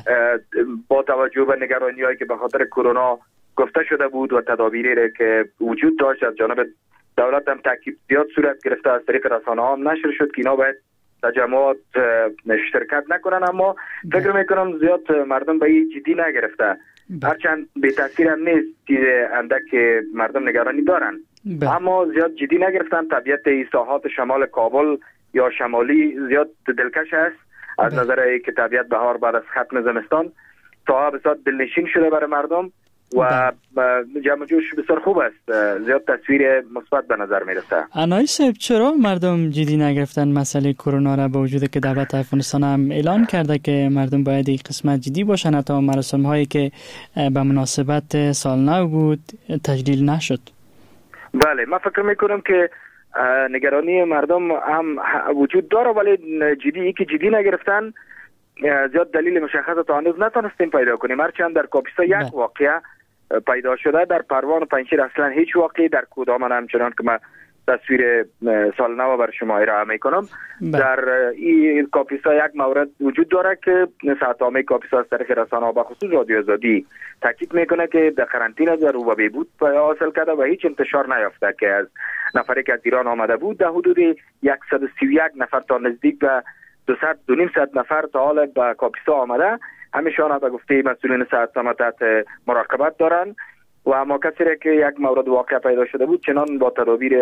با توجه به نگرانی هایی که به خاطر کرونا گفته شده بود و تدابیری که وجود داشت از جانب دولت هم تاکید زیاد صورت گرفته، از طریق رسانه ها هم نشر شد که اینا باید تجمعات شرکت نکنن. اما فکر میکنم زیاد مردم به این جدی نگرفته، هرچند به تاثیر هم نیست که اندک مردم نگرانی دارن، اما زیاد جدی نگرفتن. طبیعت این ساحات شمال کابل یا شمالی زیاد دلکش است از نظر اینکه طبیعت بهار بعد از ختم زمستان تا بسیار دلنشین شده برای مردم و جمع جوش بسیار خوب است. زیاد تصویر مثبت به نظر میرسه.
انای صاحب چرا مردم جدی نگرفتن مسئله کرونا را، با وجود که دولت افغانستان هم اعلان کرده که مردم باید این قسمت جدی باشن تا مراسم هایی که به مناسبت سال نو بود تجلیل نشد؟
بله، من فکر میکنم که نگرانی مردم هم وجود داره ولی جدی ای که جدی نگرفتن زیاد دلیل مشخص تا هنوز نتونستیم پیدا کنیم. هرچند در کاپیسا یک واقعه پیدا شده، در پروان و پنجشیر اصلا هیچ واقعی، در کودامن همچنان که من تصویر سال نو بر شما ارائه میکنم. در این کاپیسا یک مورد وجود داره که ساعتنامه کاپیسا از طریق رسانه‌ها به خصوص رادیو آزادی تاکید میکنه که در قرنطینه در و بهبود حاصل کرده و هیچ انتشار نیافته که از نفری که از ایران آمده بود در حدود صد و سی و یک نفر تا نزدیک به دویست دو نیم صد نفر تا حال به کاپیسا آمده. همیشان به گفته مسئولین صحت تحت مراقبت دارن و اما کسی که یک مورد واقع پیدا شده بود چنان با تدابیر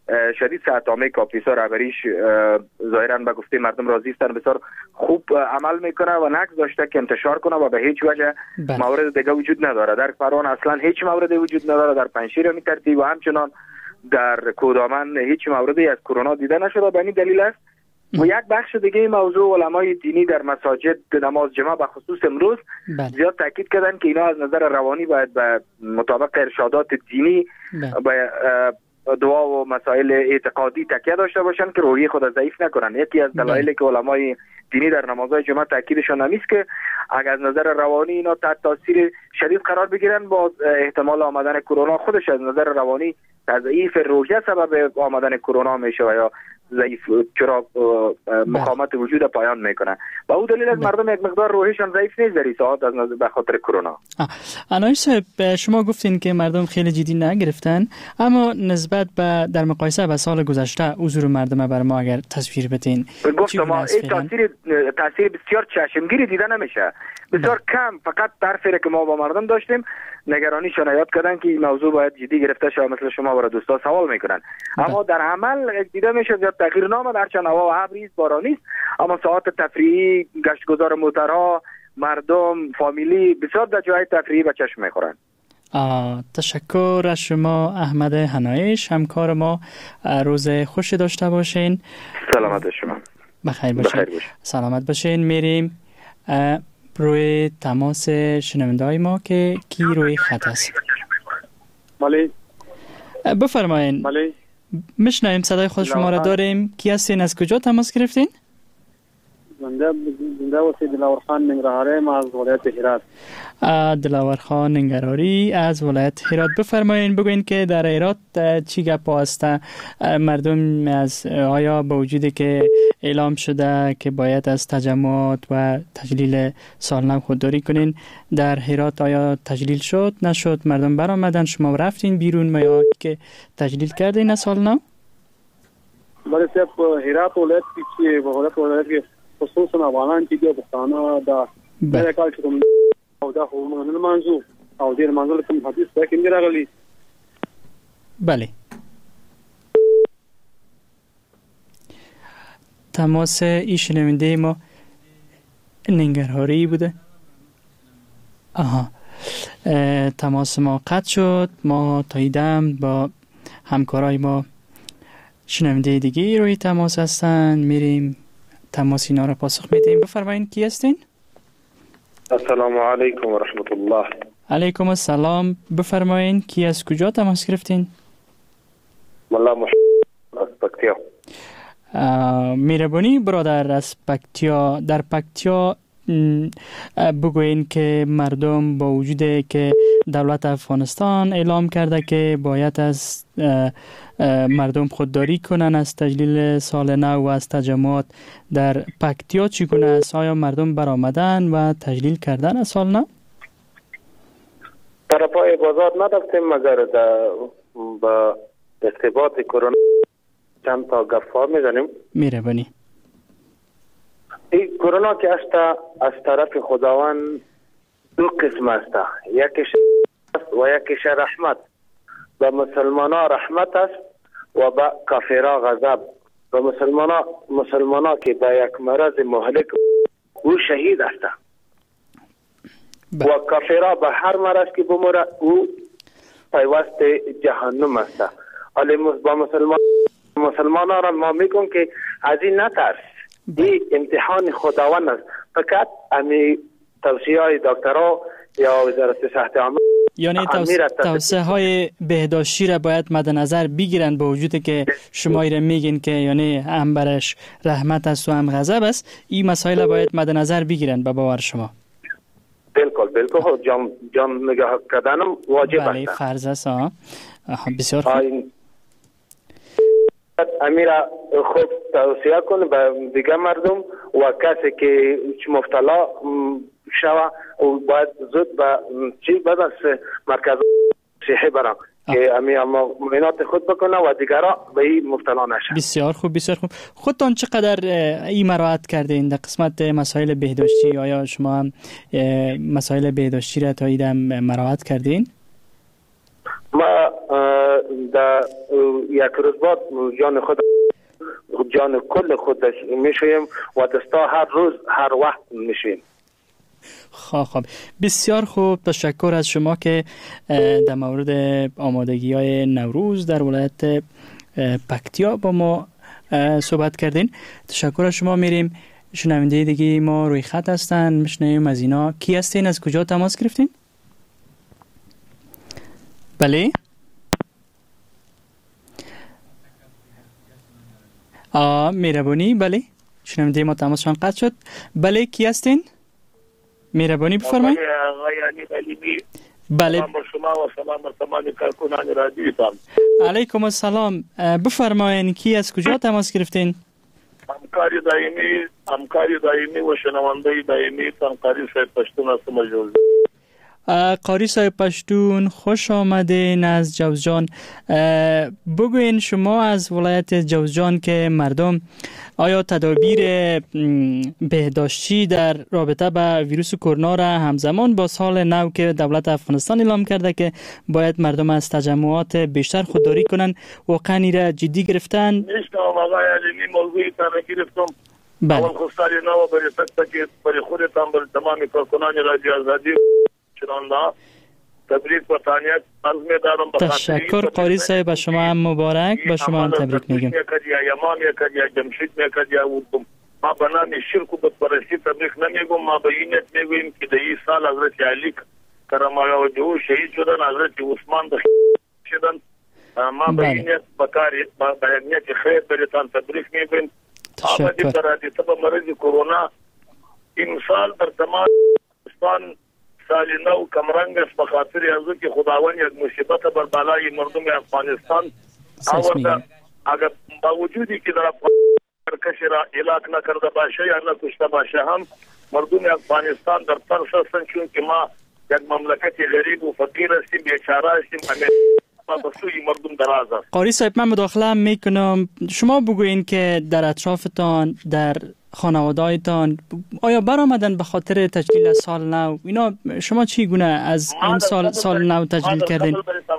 شدید ساعتنامه کاپیسا رهبریش ظاهرا به گفته مردم راضی هستند، بسیار خوب عمل میکنه و نقص داشته که انتشار کنه و به هیچ وجه مورد دیگه وجود نداره. در فرمان اصلا هیچ موردی وجود نداره، در پنجشیر هم ترتیب و همچنان در کودامن هیچ موردی از کرونا دیده نشده. به این دلیل است و یک بخش دیگه موضوع علمای دینی در مساجد نماز جمعه به خصوص امروز بله. زیاد تاکید کردن که اینا از نظر روانی باید به مطابق ارشادات دینی به دعا و مسائل اعتقادی تکیه داشته باشن که روحی خود ضعیف نکنن. یکی از دلایلی که علمای دینی در نمازهای جمعه تاکیدشون همیست که اگر از نظر روانی اینا تحت تاثیر شدید قرار بگیرن با احتمال آمدن کرونا، خودش از نظر روانی تضعیف روحیه سبب آمدن کرونا میشه و یا ضعیف چرا مقاومت وجود پایان میکنه. با اون دلیل از مردم یک مقدار روحیشان ضعیف نیست در این ساعت از نظر به خاطر کرونا.
انایش صاحب، شما گفتین که مردم خیلی جدی نگرفتن، اما نسبت به در مقایسه با سال گذشته حضور مردم بر ما اگر تصویر بدین
گفتم ما این تاثیر تاثیر بسیار چشمگیری دیده نمیشه، بسیار کم. فقط طرفی که ما با مردم داشتیم نگرانیشان یاد کردن که این موضوع باید جدی گرفته شود، مثل شما برای دوستا سوال میکنن. اما در عمل دیده میشه زیاد تغییر نامه، در چند هوا و ابری است، بارانی است، اما ساعات تفریحی، گشت گذار موترها، مردم، فامیلی بسیار در جای تفریحی به چشم میخورن.
تشکر از شما احمد هنایش، همکار ما. روز خوش داشته باشین.
سلامت شما.
بخیر باشین. بخیر باشین. سلامت باشین. میریم روی تماس شنونده‌های ما که کی روی خط است.
بله.
بفرمایین.
بله.
میشنویم، صدای خود شما را داریم. کی هستین؟ از کجا تماس گرفتین؟
زنده زنده و دلاور خان ننگرهاری ما از ولایت هرات.
دلاور خان ننگرهاری از ولایت هرات. بفرمایین، بگوین که در هرات چی گپ است؟ مردم از آیا با وجودی که اعلام شده که باید از تجمعات و تجلیل سالنو خودداری کنین، در هرات آیا تجلیل شد نشد؟ مردم برآمدن، شما رفتین بیرون یا که تجلیل کردین سالنو؟
بله صاحب، هرات ولایت کې ولایت ولایت خصوصا افغانان چې د پښتانه د د کال چې کوم او دا خو نه منځو او ډیر منځو کوم حدیث پکې نه راغلی.
بله. تماس ای شنونده ما ننگرهاری بوده. آها. تماس ما قطع شد. ما تاییدم با همکارای ما شنونده دیگه روی تماس هستن. میریم تماس اینا را پاسخ میدیم. بفرمایید کی هستین؟
السلام علیکم و رحمت الله.
علیکم السلام. بفرمایید کی از کجا تماس گرفتین؟
ملا محمد از پکتیا.
میربانی برادر از پکتیا. در پکتیا بگوین که مردم با وجود که دولت افغانستان اعلام کرده که باید از مردم خودداری کنن از تجلیل سال نو و از تجمعات، در پکتیا چگونه است؟ آیا مردم برآمدن و تجلیل کردن از سال نو؟
طرفای بازار نداشتیم مگر با ارتباط کرونا چند تا گفت میزنیم.
میره بانی
این کرونا که است از طرف خداوند دو قسم است، یکیش و یکیش رحمت. و مسلمانا رحمت است و با کافرا غضب. و مسلمانا مسلمانا که با یک مرض مهلک او شهید است و کافرا به هر مرض که بمره او پیوست جهنم است. ولی با مسلمان مسلمانا را ما میگم که از این نترس، این امتحان خداوند است. فقط امی توصیه های دکترها یا وزارت صحت عامه
یعنی توصیه های بهداشتی را باید مد نظر بگیرن، با وجودی که شما را میگین که یعنی هم برش رحمت است و هم غضب است، این مسائل باید مد نظر بگیرن به باور شما.
بالکل بالکل جان جان نگاه کردنم واجب است.
بله فرض است. ها بسیار خوب.
امیرا خود توصیه کنه به دیگه مردم و کسی که مبتلا شوه و باید زود به چی بدن مرکز صحی برم که امی اما معاینات خود بکنه و دیگرها به این مبتلا نشه.
بسیار خوب بسیار خوب. خودتان چقدر این مراعات کردین در قسمت مسائل بهداشتی؟ آیا شما هم مسائل بهداشتی را تا ایدم مراعات کردین؟
ما در یک روز بعد جان خود جان کل خود میشویم و دستا هر روز هر وقت میشویم.
خواه خوب بسیار خوب، تشکر از شما که در مورد آمادگی های نوروز در ولایت پکتیا با ما صحبت کردین. تشکر از شما. میریم شنونده دیگه ما روی خط هستن، میشنویم از اینا. کی هستین؟ از کجا تماس گرفتین؟ بله آه میربونی. بله شنونده ما تماسشان قطع شد. بله کی هستین؟ میربونی بفرمایید. بله
سلام بر شما و سلام بر تمام کارکنان رادیوتان.
علیکم السلام. بفرمایید کی از کجا تماس گرفتین؟
همکاری دائمی همکاری دائمی و شنونده دائمی تنقاری صاحب پشتون هستم از جوزجان.
قاری صاحب پشتون خوش آمدین از جوزجان. بگوین شما از ولایت جوزجان که مردم آیا تدابیر بهداشتی در رابطه با ویروس کرونا را همزمان با سال نو که دولت افغانستان اعلام کرده که باید مردم از تجمعات بیشتر خودداری کنند واقعا این را جدی گرفتن؟
نیستم آقای علیمی موضوعی تا گرفتم.
بله.
اول خستاری نو برای تک تک برای خودتان برای تمام کارکنان رادیو آزادی چنانده تبریک و تانیت عرض می‌دارم.
تشکر قاری صاحب، به شما هم مبارک. به شما هم تبریک میگم.
یا یمان یک یا جمشید میکرد یا اردم. ما به نام شرک و بتپرستی تبریک نمیگم. ما به اینت میگویم که در این سال حضرت علی کرم الله وجهه شهید شدن، حضرت عثمان شدن. ما به اینت بکاری به نیت خیر برایتان تبریک میگویم. آمدیم در رابطه با مرض کرونا امسال در تمام افغانستان سال نو کمرنگ است به خاطر از که خداوند یک مصیبت بر بالای مردم افغانستان آورده. اگر با وجودی که در افغانستان کسی را هلاک نکرده باشه یا نکشته باشه هم مردم افغانستان در ترس هستند، چون که ما یک مملکت غریب و فقیر هستیم، بیچاره هستیم. ما به سوی مردم دراز است.
قاری صاحب من مداخله میکنم. شما بگوین که در اطرافتان در خانواده‌هایتان آیا برآمدن به خاطر تجلیل سال نو؟ اینا شما چی گونه از این سال سال نو تجلیل کردین؟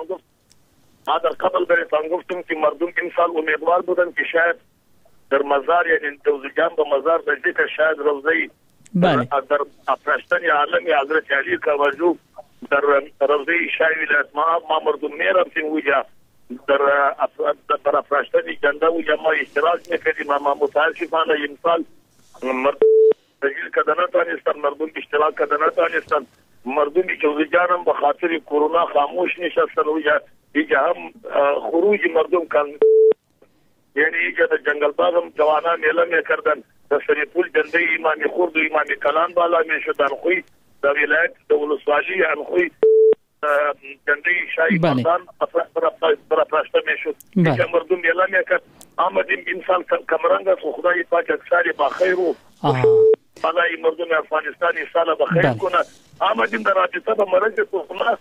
ما در قبل برایتان گفتم که مردم این سال امیدوار بودن که شاید در مزار یعنی جوزجان به مزار در ذکر شاید روزه
بله.
در افراشتن عالمی حضرت علی کاوجو در روزه شای ولایت ما ما مردم میرفتیم وجا در در افراشتن جنده وجا ما اشتراک میکردیم. ما متاسفانه این سال مردم تجلیل کردن نتوانستن، مردم اشتراک کردن نتوانستن. مردم جوزجان هم به خاطر کرونا خاموش نشستن وجا اینجا هم خروج مردم کن، یعنی اینجا در جنگل باغ هم جوانان میله میکردن. در سریپول جنده امام خورد و امام کلان بالا میشدن خوی در ولایت در ولسوالی انخوی جنده شایی مردان برافراشته میشد. اینجا مردم میله میکرد. آمدیم انسان کمرنگ است و خدای پاک اکساری با خیر و بالای مردم افغانستان سال بخیر کنه. آمدیم در رابطه با مرض کرونا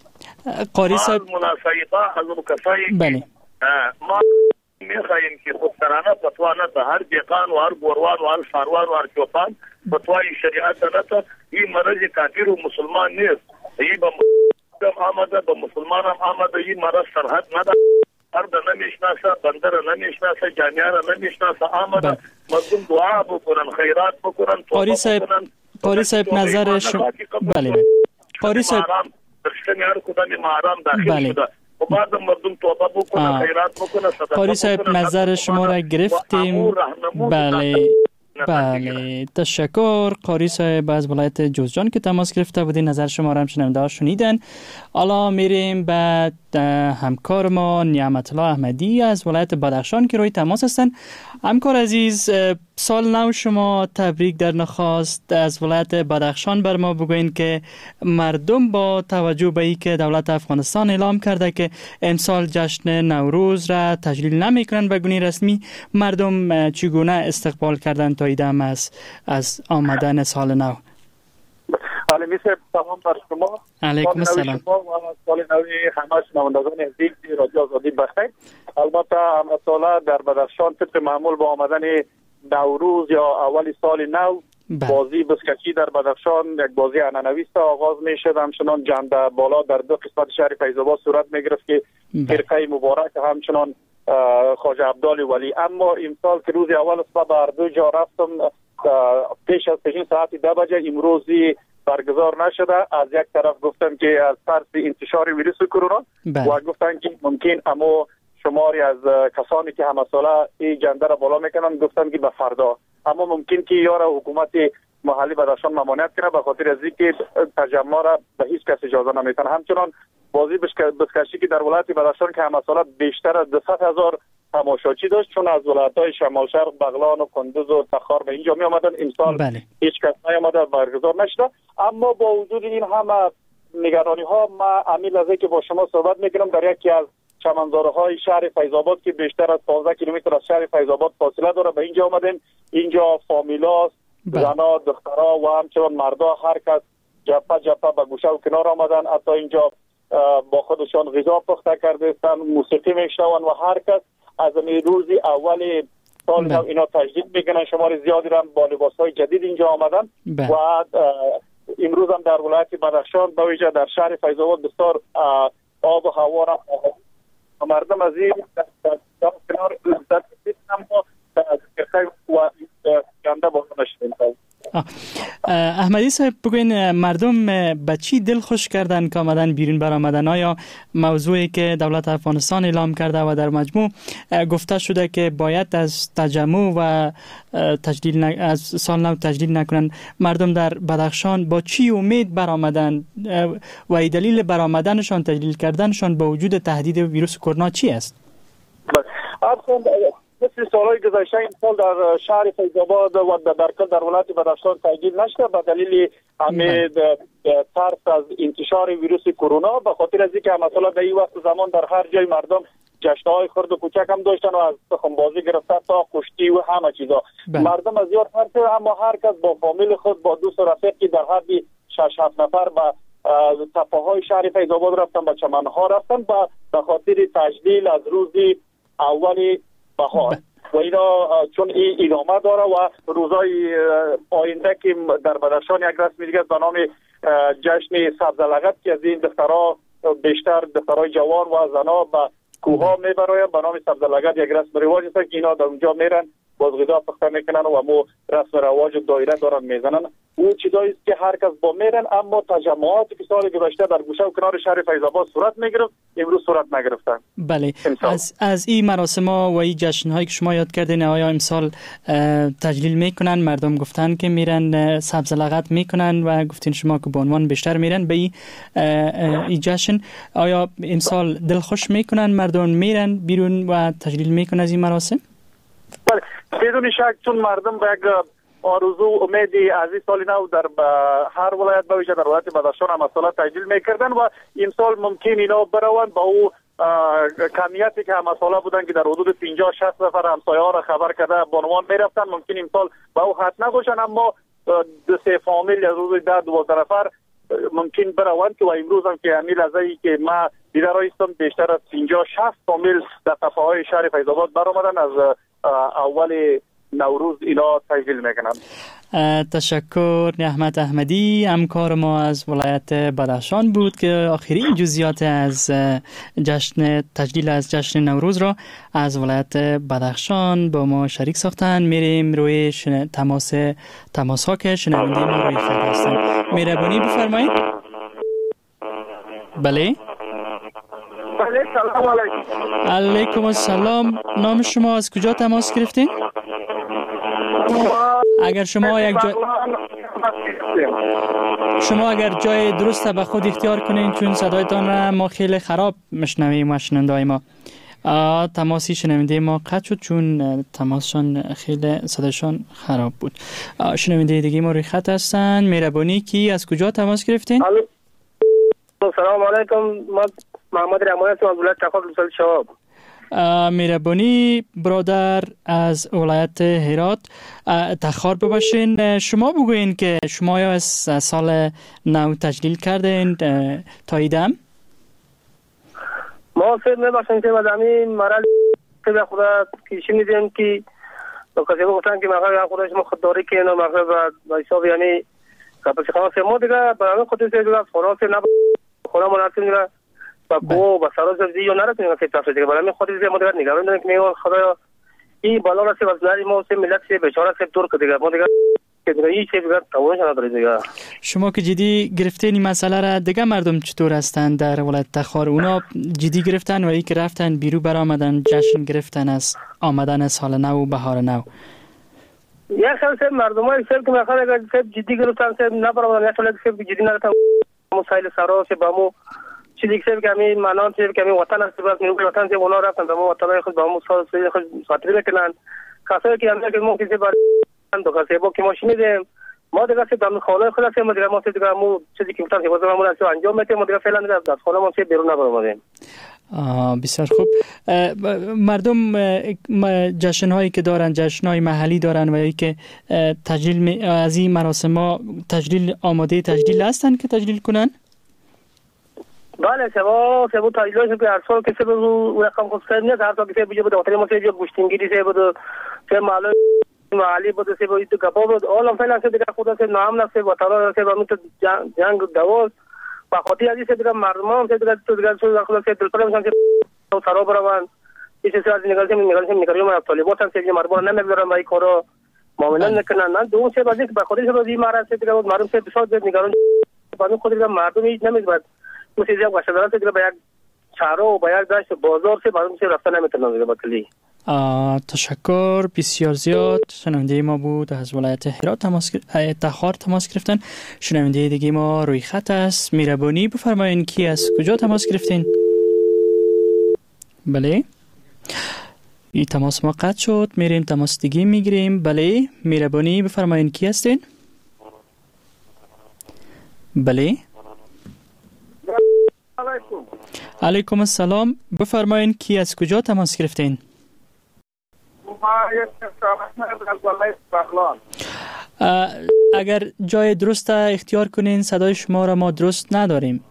قاری صاحب
مناسبتا از کسایی
بله
ما میخواهیم که خودسرانه فتوا نده هر دیقان و هر گوروان و هر ساروان و هر چوپان فتوای شریعت نده. این مرض کافر و مسلمان نیست. این به مسلمان آمده به مسلمان هم آمده. این مرض سرحد نده، فرد نمیشناسه، بندر نمیشناسه، جامعه نمیشناسه. آمده مردم دعا بکنن، خیرات بکنن.
قاری صاحب قاری صاحب نظر شما بله بله قاری صاحب
درشتنی هر کدامی محرم داخل شده و بعد مردم توبه بکنه، خیرات بکنه، صدقه
قاری صاحب نظر شما را گرفتیم. بله بله تشکر قاری صاحب از ولایت جوزجان که تماس گرفته بودین. نظر شما را هم شنونده ها شنیدن. حالا میریم بعد همکار ما نعمت الله احمدی از ولایت بدخشان که روی تماس هستن. همکار عزیز سال نو شما تبریک در نخواست. از ولایت بدخشان بر ما بگوین که مردم با توجه به اینکه دولت افغانستان اعلام کرده که امسال جشن نوروز را تجلیل نمی کنند به گونه رسمی، مردم چگونه استقبال کردن تا ایدم از از آمدن سال نو؟
علیمی صاحب سلام بر شما.
علیکم السلام.
شما و سال نوی همه شنوندگان عزیز رادیو آزادی بخیر. البته همه ساله در بدخشان طبق معمول با آمدن نوروز یا اول سال نو بازی بسکچی در بدخشان یک بازی عنعنوی است آغاز میشد. همچنان جنده بالا در دو قسمت شهر فیض‌آباد صورت میگرفت که فرقه مبارک همچنان خواجه عبدال ولی. اما امسال که روز اول صبح بر دو جا رفتم پیش از پیشین ساعت ده بجه امروزی برگزار نشده. از یک طرف گفتن که از ترس انتشار ویروس کرونا و گفتن که ممکن اما شماری از کسانی که همساله این جنده را بالا میکنن گفتن که به فردا، اما ممکن که یارا حکومت محلی بدخشان ممانعت کنه به خاطر از اینکه تجمع را به هیچ کس اجازه نمیتن. همچنان بازی بسکشی که در ولایت بدخشان که همساله بیشتر از دویست هزار تماشاچی داشت، چون از ولایت‌های شمال شرق بغلان و کندوز و تخار به اینجا می آمدن. امسال بله. هیچ کس نیامده برگزار نشده. اما با وجود این همه نگرانی ها ما امیل از که با شما صحبت میکنم در یکی از چمنزاره های شهر فیض‌آباد که بیشتر از پانزده کیلومتر از شهر فیض‌آباد فاصله داره به اینجا آمدیم. اینجا فامیلا، زنا، دخترها و همچنان مردا هر کس جپه جپه به گوشه و کنار آمدن. حتی اینجا با خودشان غذا پخته کرده استن، موسیقی میشنون و هر کس از این روزی اول سال نو اینا تجدید میکنن. شمار زیادی هم با لباس‌های جدید اینجا آمدن و امروز هم در ولایت بدخشان به ویژه در شهر فیض‌آباد بسیار آب و هوا را مردم از این کنار لذت می‌برند اما و گنده بالا نشدن.
احمدی صاحب بگوین مردم به چی دل خوش کردن که آمدن بیرون برآمدن؟ آیا موضوعی که دولت افغانستان اعلام کرده و در مجموع گفته شده که باید از تجمع و تجدید ن... از سال نو تجدید نکنن، مردم در بدخشان با چی امید برآمدن و ای دلیل برآمدنشان تجدید کردنشان با وجود تهدید ویروس کرونا چی است؟
مثل سالهای گذشته این سال در شهر فیض‌آباد و در کل در ولایت بدخشان تجدید نشده به دلیل همه ترس از انتشار ویروس کرونا. به خاطر از اینکه مثلا در این وقت زمان در هر جای مردم جشن‌های خرد و کوچک هم داشتن و از تخم‌بازی گرفته تا کشتی و همه چیزا. مردم از یاد ترس، اما هر کس با فامیل خود با دوست و رفیق که در حد شش هفت نفر به تپه‌های شهر فیض‌آباد رفتن، به چمن‌ها رفتن و به خاطر تجلیل از روزی اولی بهار و اینا چون این ادامه داره و روزهای آینده که در بدخشان یک رسمی دیگه به نام جشن سبزلغت که از این دخترها بیشتر دخترای جوان و زنا به کوها میبراین به نام سبزلغت یک رسم رواج است که اینا در اونجا میرن باز غذا پخته میکنن و مو رسم رواج دایره دارن میزنن. او چیزایی است که هر کس با میرن، اما تجمعاتی که سال گذشته در گوشه و کنار شهر فیض‌آباد صورت میگرفت امروز صورت نگرفتن.
بله از از این مراسم ها و این جشن هایی که شما یاد کردین آیا امسال تجلیل میکنن؟ مردم گفتن که میرن سبزلغت میکنن و گفتین شما که به عنوان بیشتر میرن به این این جشن. آیا امسال دل خوش میکنن مردم میرن بیرون و تجلیل میکنن از این مراسم؟
بله بدون شک، چون مردم به یک آرزو امیدی از این سال نو در هر ولایت به ویژه در ولایت بدخشان هم مسئله تجلیل میکردن و این سال ممکن اینا بروند با او کمیتی که مسئله بودن که در حدود پنجاه شصت نفر همسایه ها را خبر کرده بانوان میرفتن، ممکن این سال با او حد نباشن، اما دو سه فامیل از حدود ده دوازده نفر ممکن بروند که و امروز هم که امیل از ای که ما دیده رایستم بیشتر از پنجاه شصت فامیل در تپه‌های شهر فیض‌آباد برآمدن از اول نوروز اینا تجلیل میکنن.
تشکر احمد احمدی، همکار ما از ولایت بدخشان بود که آخرین جزئیات از جشن تجلیل از جشن نوروز را از ولایت بدخشان با ما شریک ساختن. میریم روی شن... تماس تماس ها که شنونده ما روی خط هستن. مهربانی بفرمایید. بله
بله سلام علیکم.
علیکم السلام. نام شما از کجا تماس گرفتین؟ اگر شما یک جا... شما اگر جای درست به خود اختیار کنین، چون صدایتان را ما خیلی خراب میشنویم و شنونده ما. تماسی شنونده ما قطع شد چون تماسشان خیلی صدایشان خراب بود. شنونده دیگه ما روی خط هستن. مهربانی کی از کجا تماس گرفتین؟
سلام علیکم. ما محمد رحمانی هستم از ولایت تخار لوسل شواب.
مهربانی برادر از ولایت هرات تخار بباشین. شما بگوین که شما یا از سال نو تجلیل کردین تا ایدم؟
ما فکر میباشیم که مدامی مرال که به خدا پیشی میدیم که تو کسی گفتن که مثلا خودش ما خودداری کنه مثلا به حساب یعنی کپش خلاص ما دیگه برای خودش دیگه خلاص نه خدا مناسب دیگه با کو با سر سبزی یا نرسیم که تاسو دیگه برای خودش دیگه مدت نگاه می‌دونم که خدا این بالا راست واسه ما سه ملت سه بیچاره سه دور دیگه ما دیگه
شما که جدی گرفتین این مسئله را دیگه مردم چطور هستند در ولایت تخار؟ اونا جدی گرفتن و ای که رفتن بیرو برآمدن جشن گرفتن از آمدن سال نو و بهار نو؟
یک سال سه مردم های سر که میخواد اگر سه جدی گرفتن سه نبرآمدن یک سال سه جدی نرفتن مسائل سرا سه با مو چیزی که که می منان چیزی که می وطن است باز می وطن سه اونا رفتن با مو وطن خود با مو سال سه خود خاطر میکنن کسایی که هم که مو کسی بار تو کسی با که ماشین دیم ما دیگه سه دم خانه خلاص ما دیگه ما سه دیگه مو چیزی که گفتم که باز ما رو انجام میدیم ما دیگه فعلا دیگه از خانه ما سه بیرون نبرآمدیم.
بسیار خوب. مردم جشن هایی که دارن جشن های محلی دارن و ای که تجلیل از این مراسم ها تجلیل آماده تجلیل هستن که تجلیل کنن؟
بله سبا سبا تجلیل که هر سال که سبا و رقم خود خیلی نیست هر سال که سبا بوده وقتی ما سبا گوشتنگیری سبا بوده سبا معلوم معلی بوده سبا ایتو گپا بود اول فعلا سبا دیگه خدا سبا نام نفسه و طرح سبا میتو جنگ دوست با خاطر ازی سبا مردمان سبا تو دیگه سبا خدا سبا دلپره میشن سبا سرا بروان این سبا از نگالسیم نگالسیم نگالیم ما طالبات سبا مردمان نمیگذارن با این کارو معامله نکنن نه دو سبا دیگه با خودی سبا دی مارا سبا دیگه مردم سبا بسیار نگالن با خود دیگه مردم هیچ نمیگذارن موسیقی هم گشتن دیگه با یک چارو و با یک داشت بازار سه مردم سه رفتن نمیتونن دیگه با کلی.
تشکر بسیار زیاد. شنونده ما بود از ولایت هرات تماس تخار تماس گرفتن. شنونده دیگه ما روی خط است. مهربانی بفرمایید کی از کجا تماس گرفتین؟ بله این تماس ما قطع شد. میریم تماس دیگه میگیریم. بله مهربانی بفرمایید کی هستین؟ بله
علیکم.
علیکم السلام. بفرمایید کی از کجا تماس گرفتین؟
ما یک شخص از ولایت بغلان.
اگر جای درست اختیار کنین صدای شما را ما درست نداریم.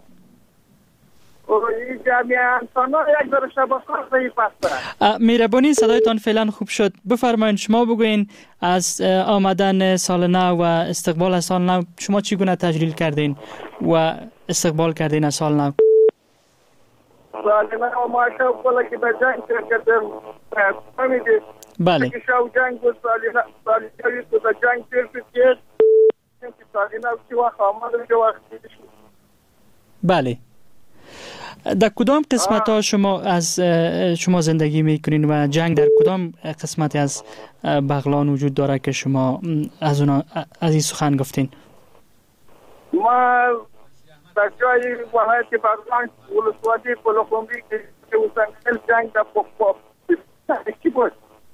این جمعی انسان ها یک در شبکه ضعیف هستند.
مهربانی صدایتان فعلا خوب شد. بفرمایید شما بگوین از آمدن سال نو و استقبال از سال نو شما چگونه تجلیل کردین و استقبال کردین از سال نو؟
سال نو ما شاءالله که به جنگ کردیم فهمیدید.
بله.
که شاو جنگ بود سال نو سال نو تو به جنگ کردید که سال نو چی وقت آمد چی وقت شد.
بله. در کدام قسمت ها شما از شما زندگی میکنین و جنگ در کدام قسمتی از بغلان وجود داره که شما از اونا از این سخن گفتین؟
ما در جای ولایت بغلان ولسوالی پلوخومبی که وسنگل جنگ در پاپ چی بود؟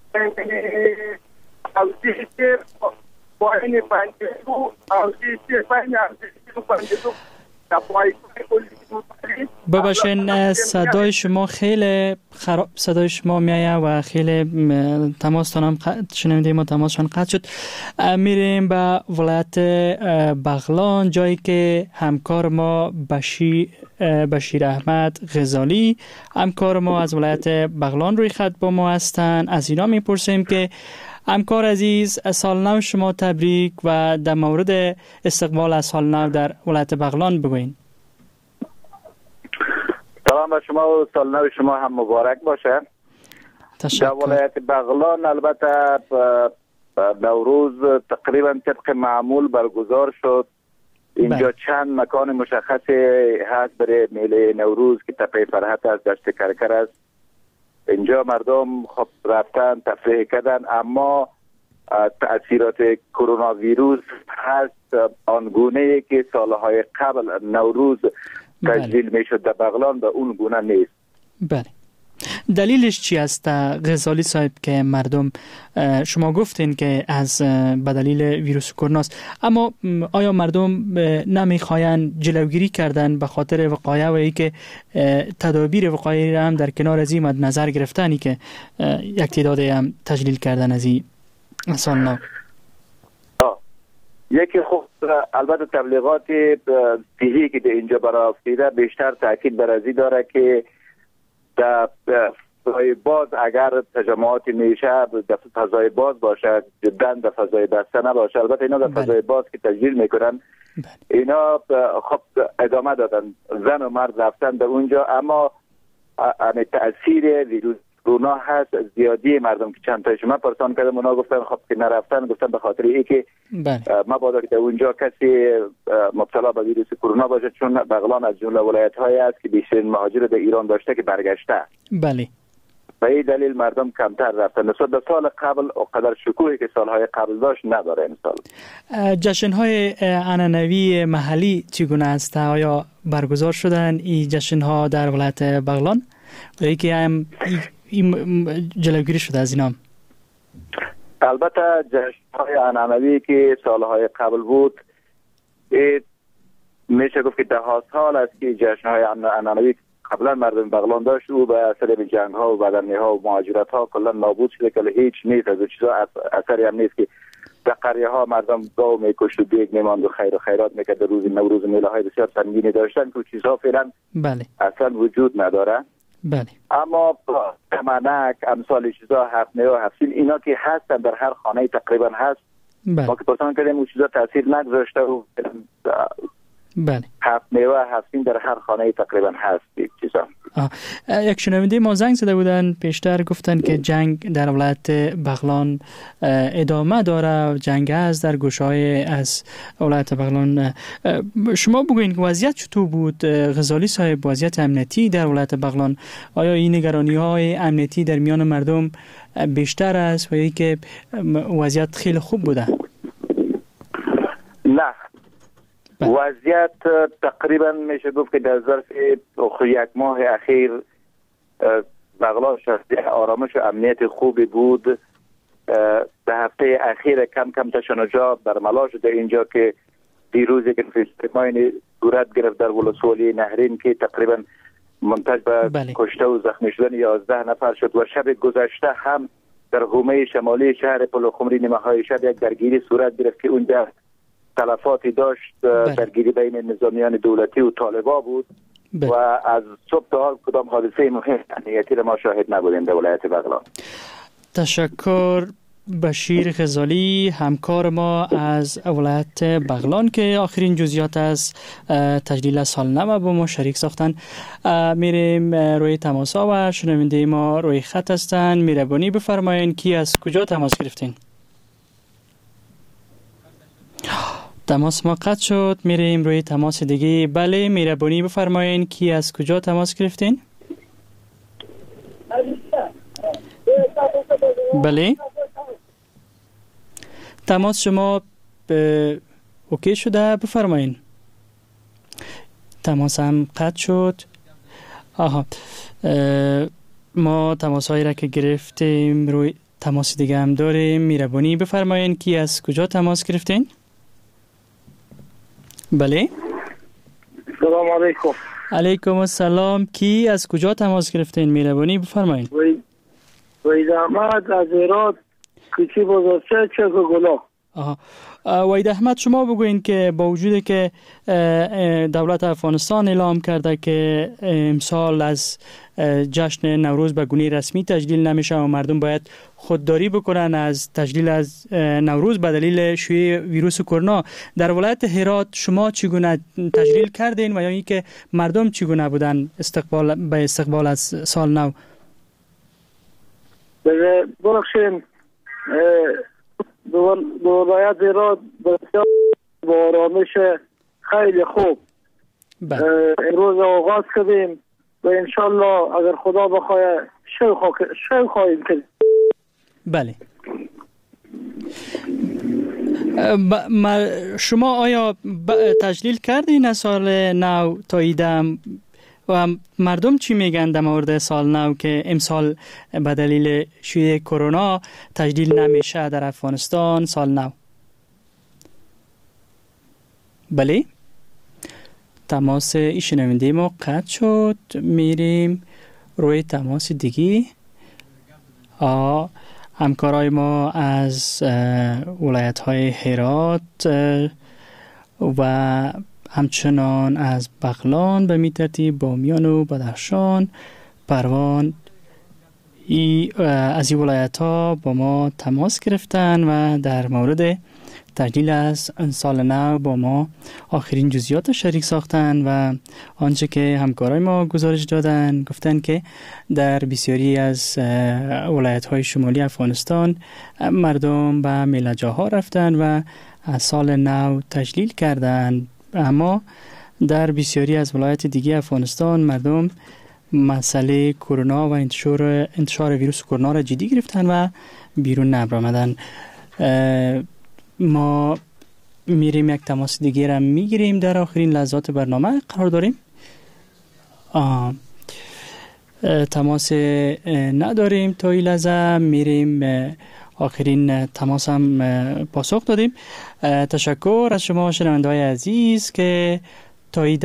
اوزی که با این پنجه‌دو اوزی که پنجه‌دو پنجه‌دو
ببخشید صدای شما خیلی خراب صدای شما میایه و خیلی تماستان هم شنونده ما تماسشان قطع شد. میریم به ولایت بغلان جایی که همکار ما بشیر بشیر احمد غزالی همکار ما از ولایت بغلان روی خط با ما هستند. از اینا میپرسیم که همکار عزیز سال نو شما تبریک و در مورد استقبال از سال نو در ولایت بغلان بگوین.
سلام به شما و سال نو شما هم مبارک باشه.
تشکر.
در ولایت بغلان البته نوروز تقریبا طبق معمول برگزار شد. اینجا بله. چند مکان مشخصی هست برای میله نوروز که تپه فرحت است، دشت کرکر است. اینجا مردم خب رفتن تفریح کردن، اما تأثیرات کرونا ویروس هست آنگونه که سالهای قبل نوروز تجلیل بله. میشد در بغلان به اون گونه نیست.
بله. دلیلش چی است غزالی صاحب که مردم شما گفتین که از به دلیل ویروس کرونا است، اما آیا مردم نمیخواین جلوگیری کردن به خاطر وقایع و ای که تدابیر وقایعی را هم در کنار از این مد نظر گرفتنی که یک تعداد هم تجلیل کردن از این سال نو؟
یکی خب البته تبلیغات صحیحی که در اینجا برآورده بیشتر تاکید بر ازی داره که در فضای باز اگر تجمعات میشه در فضای باز باشه، جدا در فضای بسته نباشه. البته اینا در فضای باز که تجلیل میکنن اینا خب ادامه دادن، زن و مرد رفتن در اونجا، اما همه تأثیر ویروس کرونا هست. زیادی مردم که چند تا شما پرسان کردم اونا گفتن خب که نرفتن، گفتن به خاطر ای که مبادا که در اونجا کسی مبتلا به ویروس کرونا باشه، چون بغلان از جمله ولایت های است که بیشترین مهاجر در ایران داشته که برگشته.
بله.
به این دلیل مردم کمتر رفتن. نسبت به سال قبل اقدر شکوهی که سالهای قبل داشت نداره امسال.
جشن‌های عنعنوی محلی چگونه است؟ آیا برگزار شدن این جشن‌ها در ولایت بغلان؟ و یکی هم این جلوگیری شده از اینا؟
البته جشن‌های عنعنوی که سالهای قبل بود، میشه گفت که ده ها سال است که جشن‌های عنعنوی قبلا مردم بغلان داشت او به اثر جنگ ها و بدنی ها و مهاجرت ها کلا نابود شده که هیچ نیست. از چیزا اثری هم نیست که در قریه ها مردم گاو میکشت و دیگ میماند و خیر و خیرات میکرد. در روز نوروز میله های بسیار سنگینی داشتن که چیزها فعلا
بله
اصلا وجود نداره.
بله.
اما کمانک امثال چیزا هفت نه و هفتین اینا که هستن در هر خانه تقریبا هست.
بله.
ما که پرسان کردیم اون چیزا تاثیر نگذاشته و
بله.
هفت میوه هفتین در هر خانه تقریبا هست چیزا.
یک شنونده ما زنگ زده بودن پیشتر، گفتن که جنگ در ولایت بغلان ادامه داره، جنگ است در گوشه‌های از ولایت بغلان. شما بگوین که وضعیت چطور بود؟ غزالی صاحب، وضعیت امنیتی در ولایت بغلان، آیا این نگرانی‌های امنیتی در میان مردم بیشتر است و یا که وضعیت خیلی خوب بوده؟
نه، وضعیت تقریبا میشه گفت که در ظرف یک ماه اخیر بغلان شهر آرامش و امنیت خوبی بود. در هفته اخیر کم کم تشنجا برملا شده اینجا که دیروزی که فیلسطینی صورت گرفت در ولسوالی نهرین که تقریبا منتج به بله. کشته و زخمی شدن یازده نفر شد و شب گذشته هم در حومه شمالی شهر پلوخمری نیمه های شب یک درگیری صورت گرفت که اونجا تلفاتی داشت. بله. درگیری بین نظامیان دولتی و طالبا بود. بله. و از صبح تا حال کدام حادثه مهم امنیتی را ما شاهد نبودیم در ولایت بغلان.
تشکر بشیر غزالی، همکار ما از ولایت بغلان که آخرین جزئیات از تجلیل سال نو با ما شریک ساختن. میریم روی تماس ها و شنونده ما روی خط هستن. مهربانی بفرمایید کی از کجا تماس گرفتین؟ تماس ما قطع شد. میریم روی تماس دیگه. بله، مهربانی بفرمایید کی از کجا تماس گرفتین؟ بله، تماس شما ب... اوکی شده، بفرمایید. تماس هم قطع شد. آها، ما تماس هایی را که گرفتیم روی تماس دیگه هم داریم. مهربانی بفرمایید کی از کجا تماس گرفتین؟ بله.
سلام علیکم.
علیکم السلام. کی از کجا تماس گرفتین؟ مهربانی بفرمایید.
وید احمد از ایراد، کچی بزرچه چک گلا.
آها، وید احمد، شما بگوین که با وجود که دولت افغانستان اعلام کرده که امسال از جشن نوروز به گونه رسمی تجلیل نمیشه و مردم باید خودداری بکنن از تجلیل از نوروز به دلیل شیوع ویروس کرونا، در ولایت هرات شما چگونه تجلیل کردین و یا اینکه مردم چگونه بودن استقبال به استقبال از سال نو؟
بخشین به ولایت هرات بسیار با آرامش خیلی خوب امروز آغاز کردیم و انشالله اگر خدا بخواه شو خواهیم کرد.
بله. شما آیا تجلیل کردین سال نو تا ایدم و مردم چی میگن در مورد سال نو که امسال به دلیل شیوع کرونا تجلیل نمیشه در افغانستان سال نو؟ بله، تماس شنونده ما قطع شد. میریم روی تماس دیگه. آه همکارای ما از ولایت های هرات و همچنان از بغلان به می ترتیب بامیان و بدخشان، پروان ای از این ولایت ها با ما تماس گرفتن و در مورد تجلیل از سال نو با ما آخرین جزئیات شریک ساختن و آنچه که همکارای ما گزارش دادن گفتن که در بسیاری از ولایت های شمالی افغانستان مردم به میله‌جاها رفتن و از سال نو تجلیل کردن، اما در بسیاری از ولایت دیگه افغانستان مردم مسئله کرونا و انتشار انتشار ویروس کرونا را جدی گرفتن و بیرون نبرآمدن. ما میریم یک تماس دیگه را میگیریم در آخرین لحظات برنامه قرار داریم. آه. تماس نداریم تا این لحظه، میریم آخرین تماس هم پاسخ دادیم. تشکر از شما شنونده‌های عزیز که تا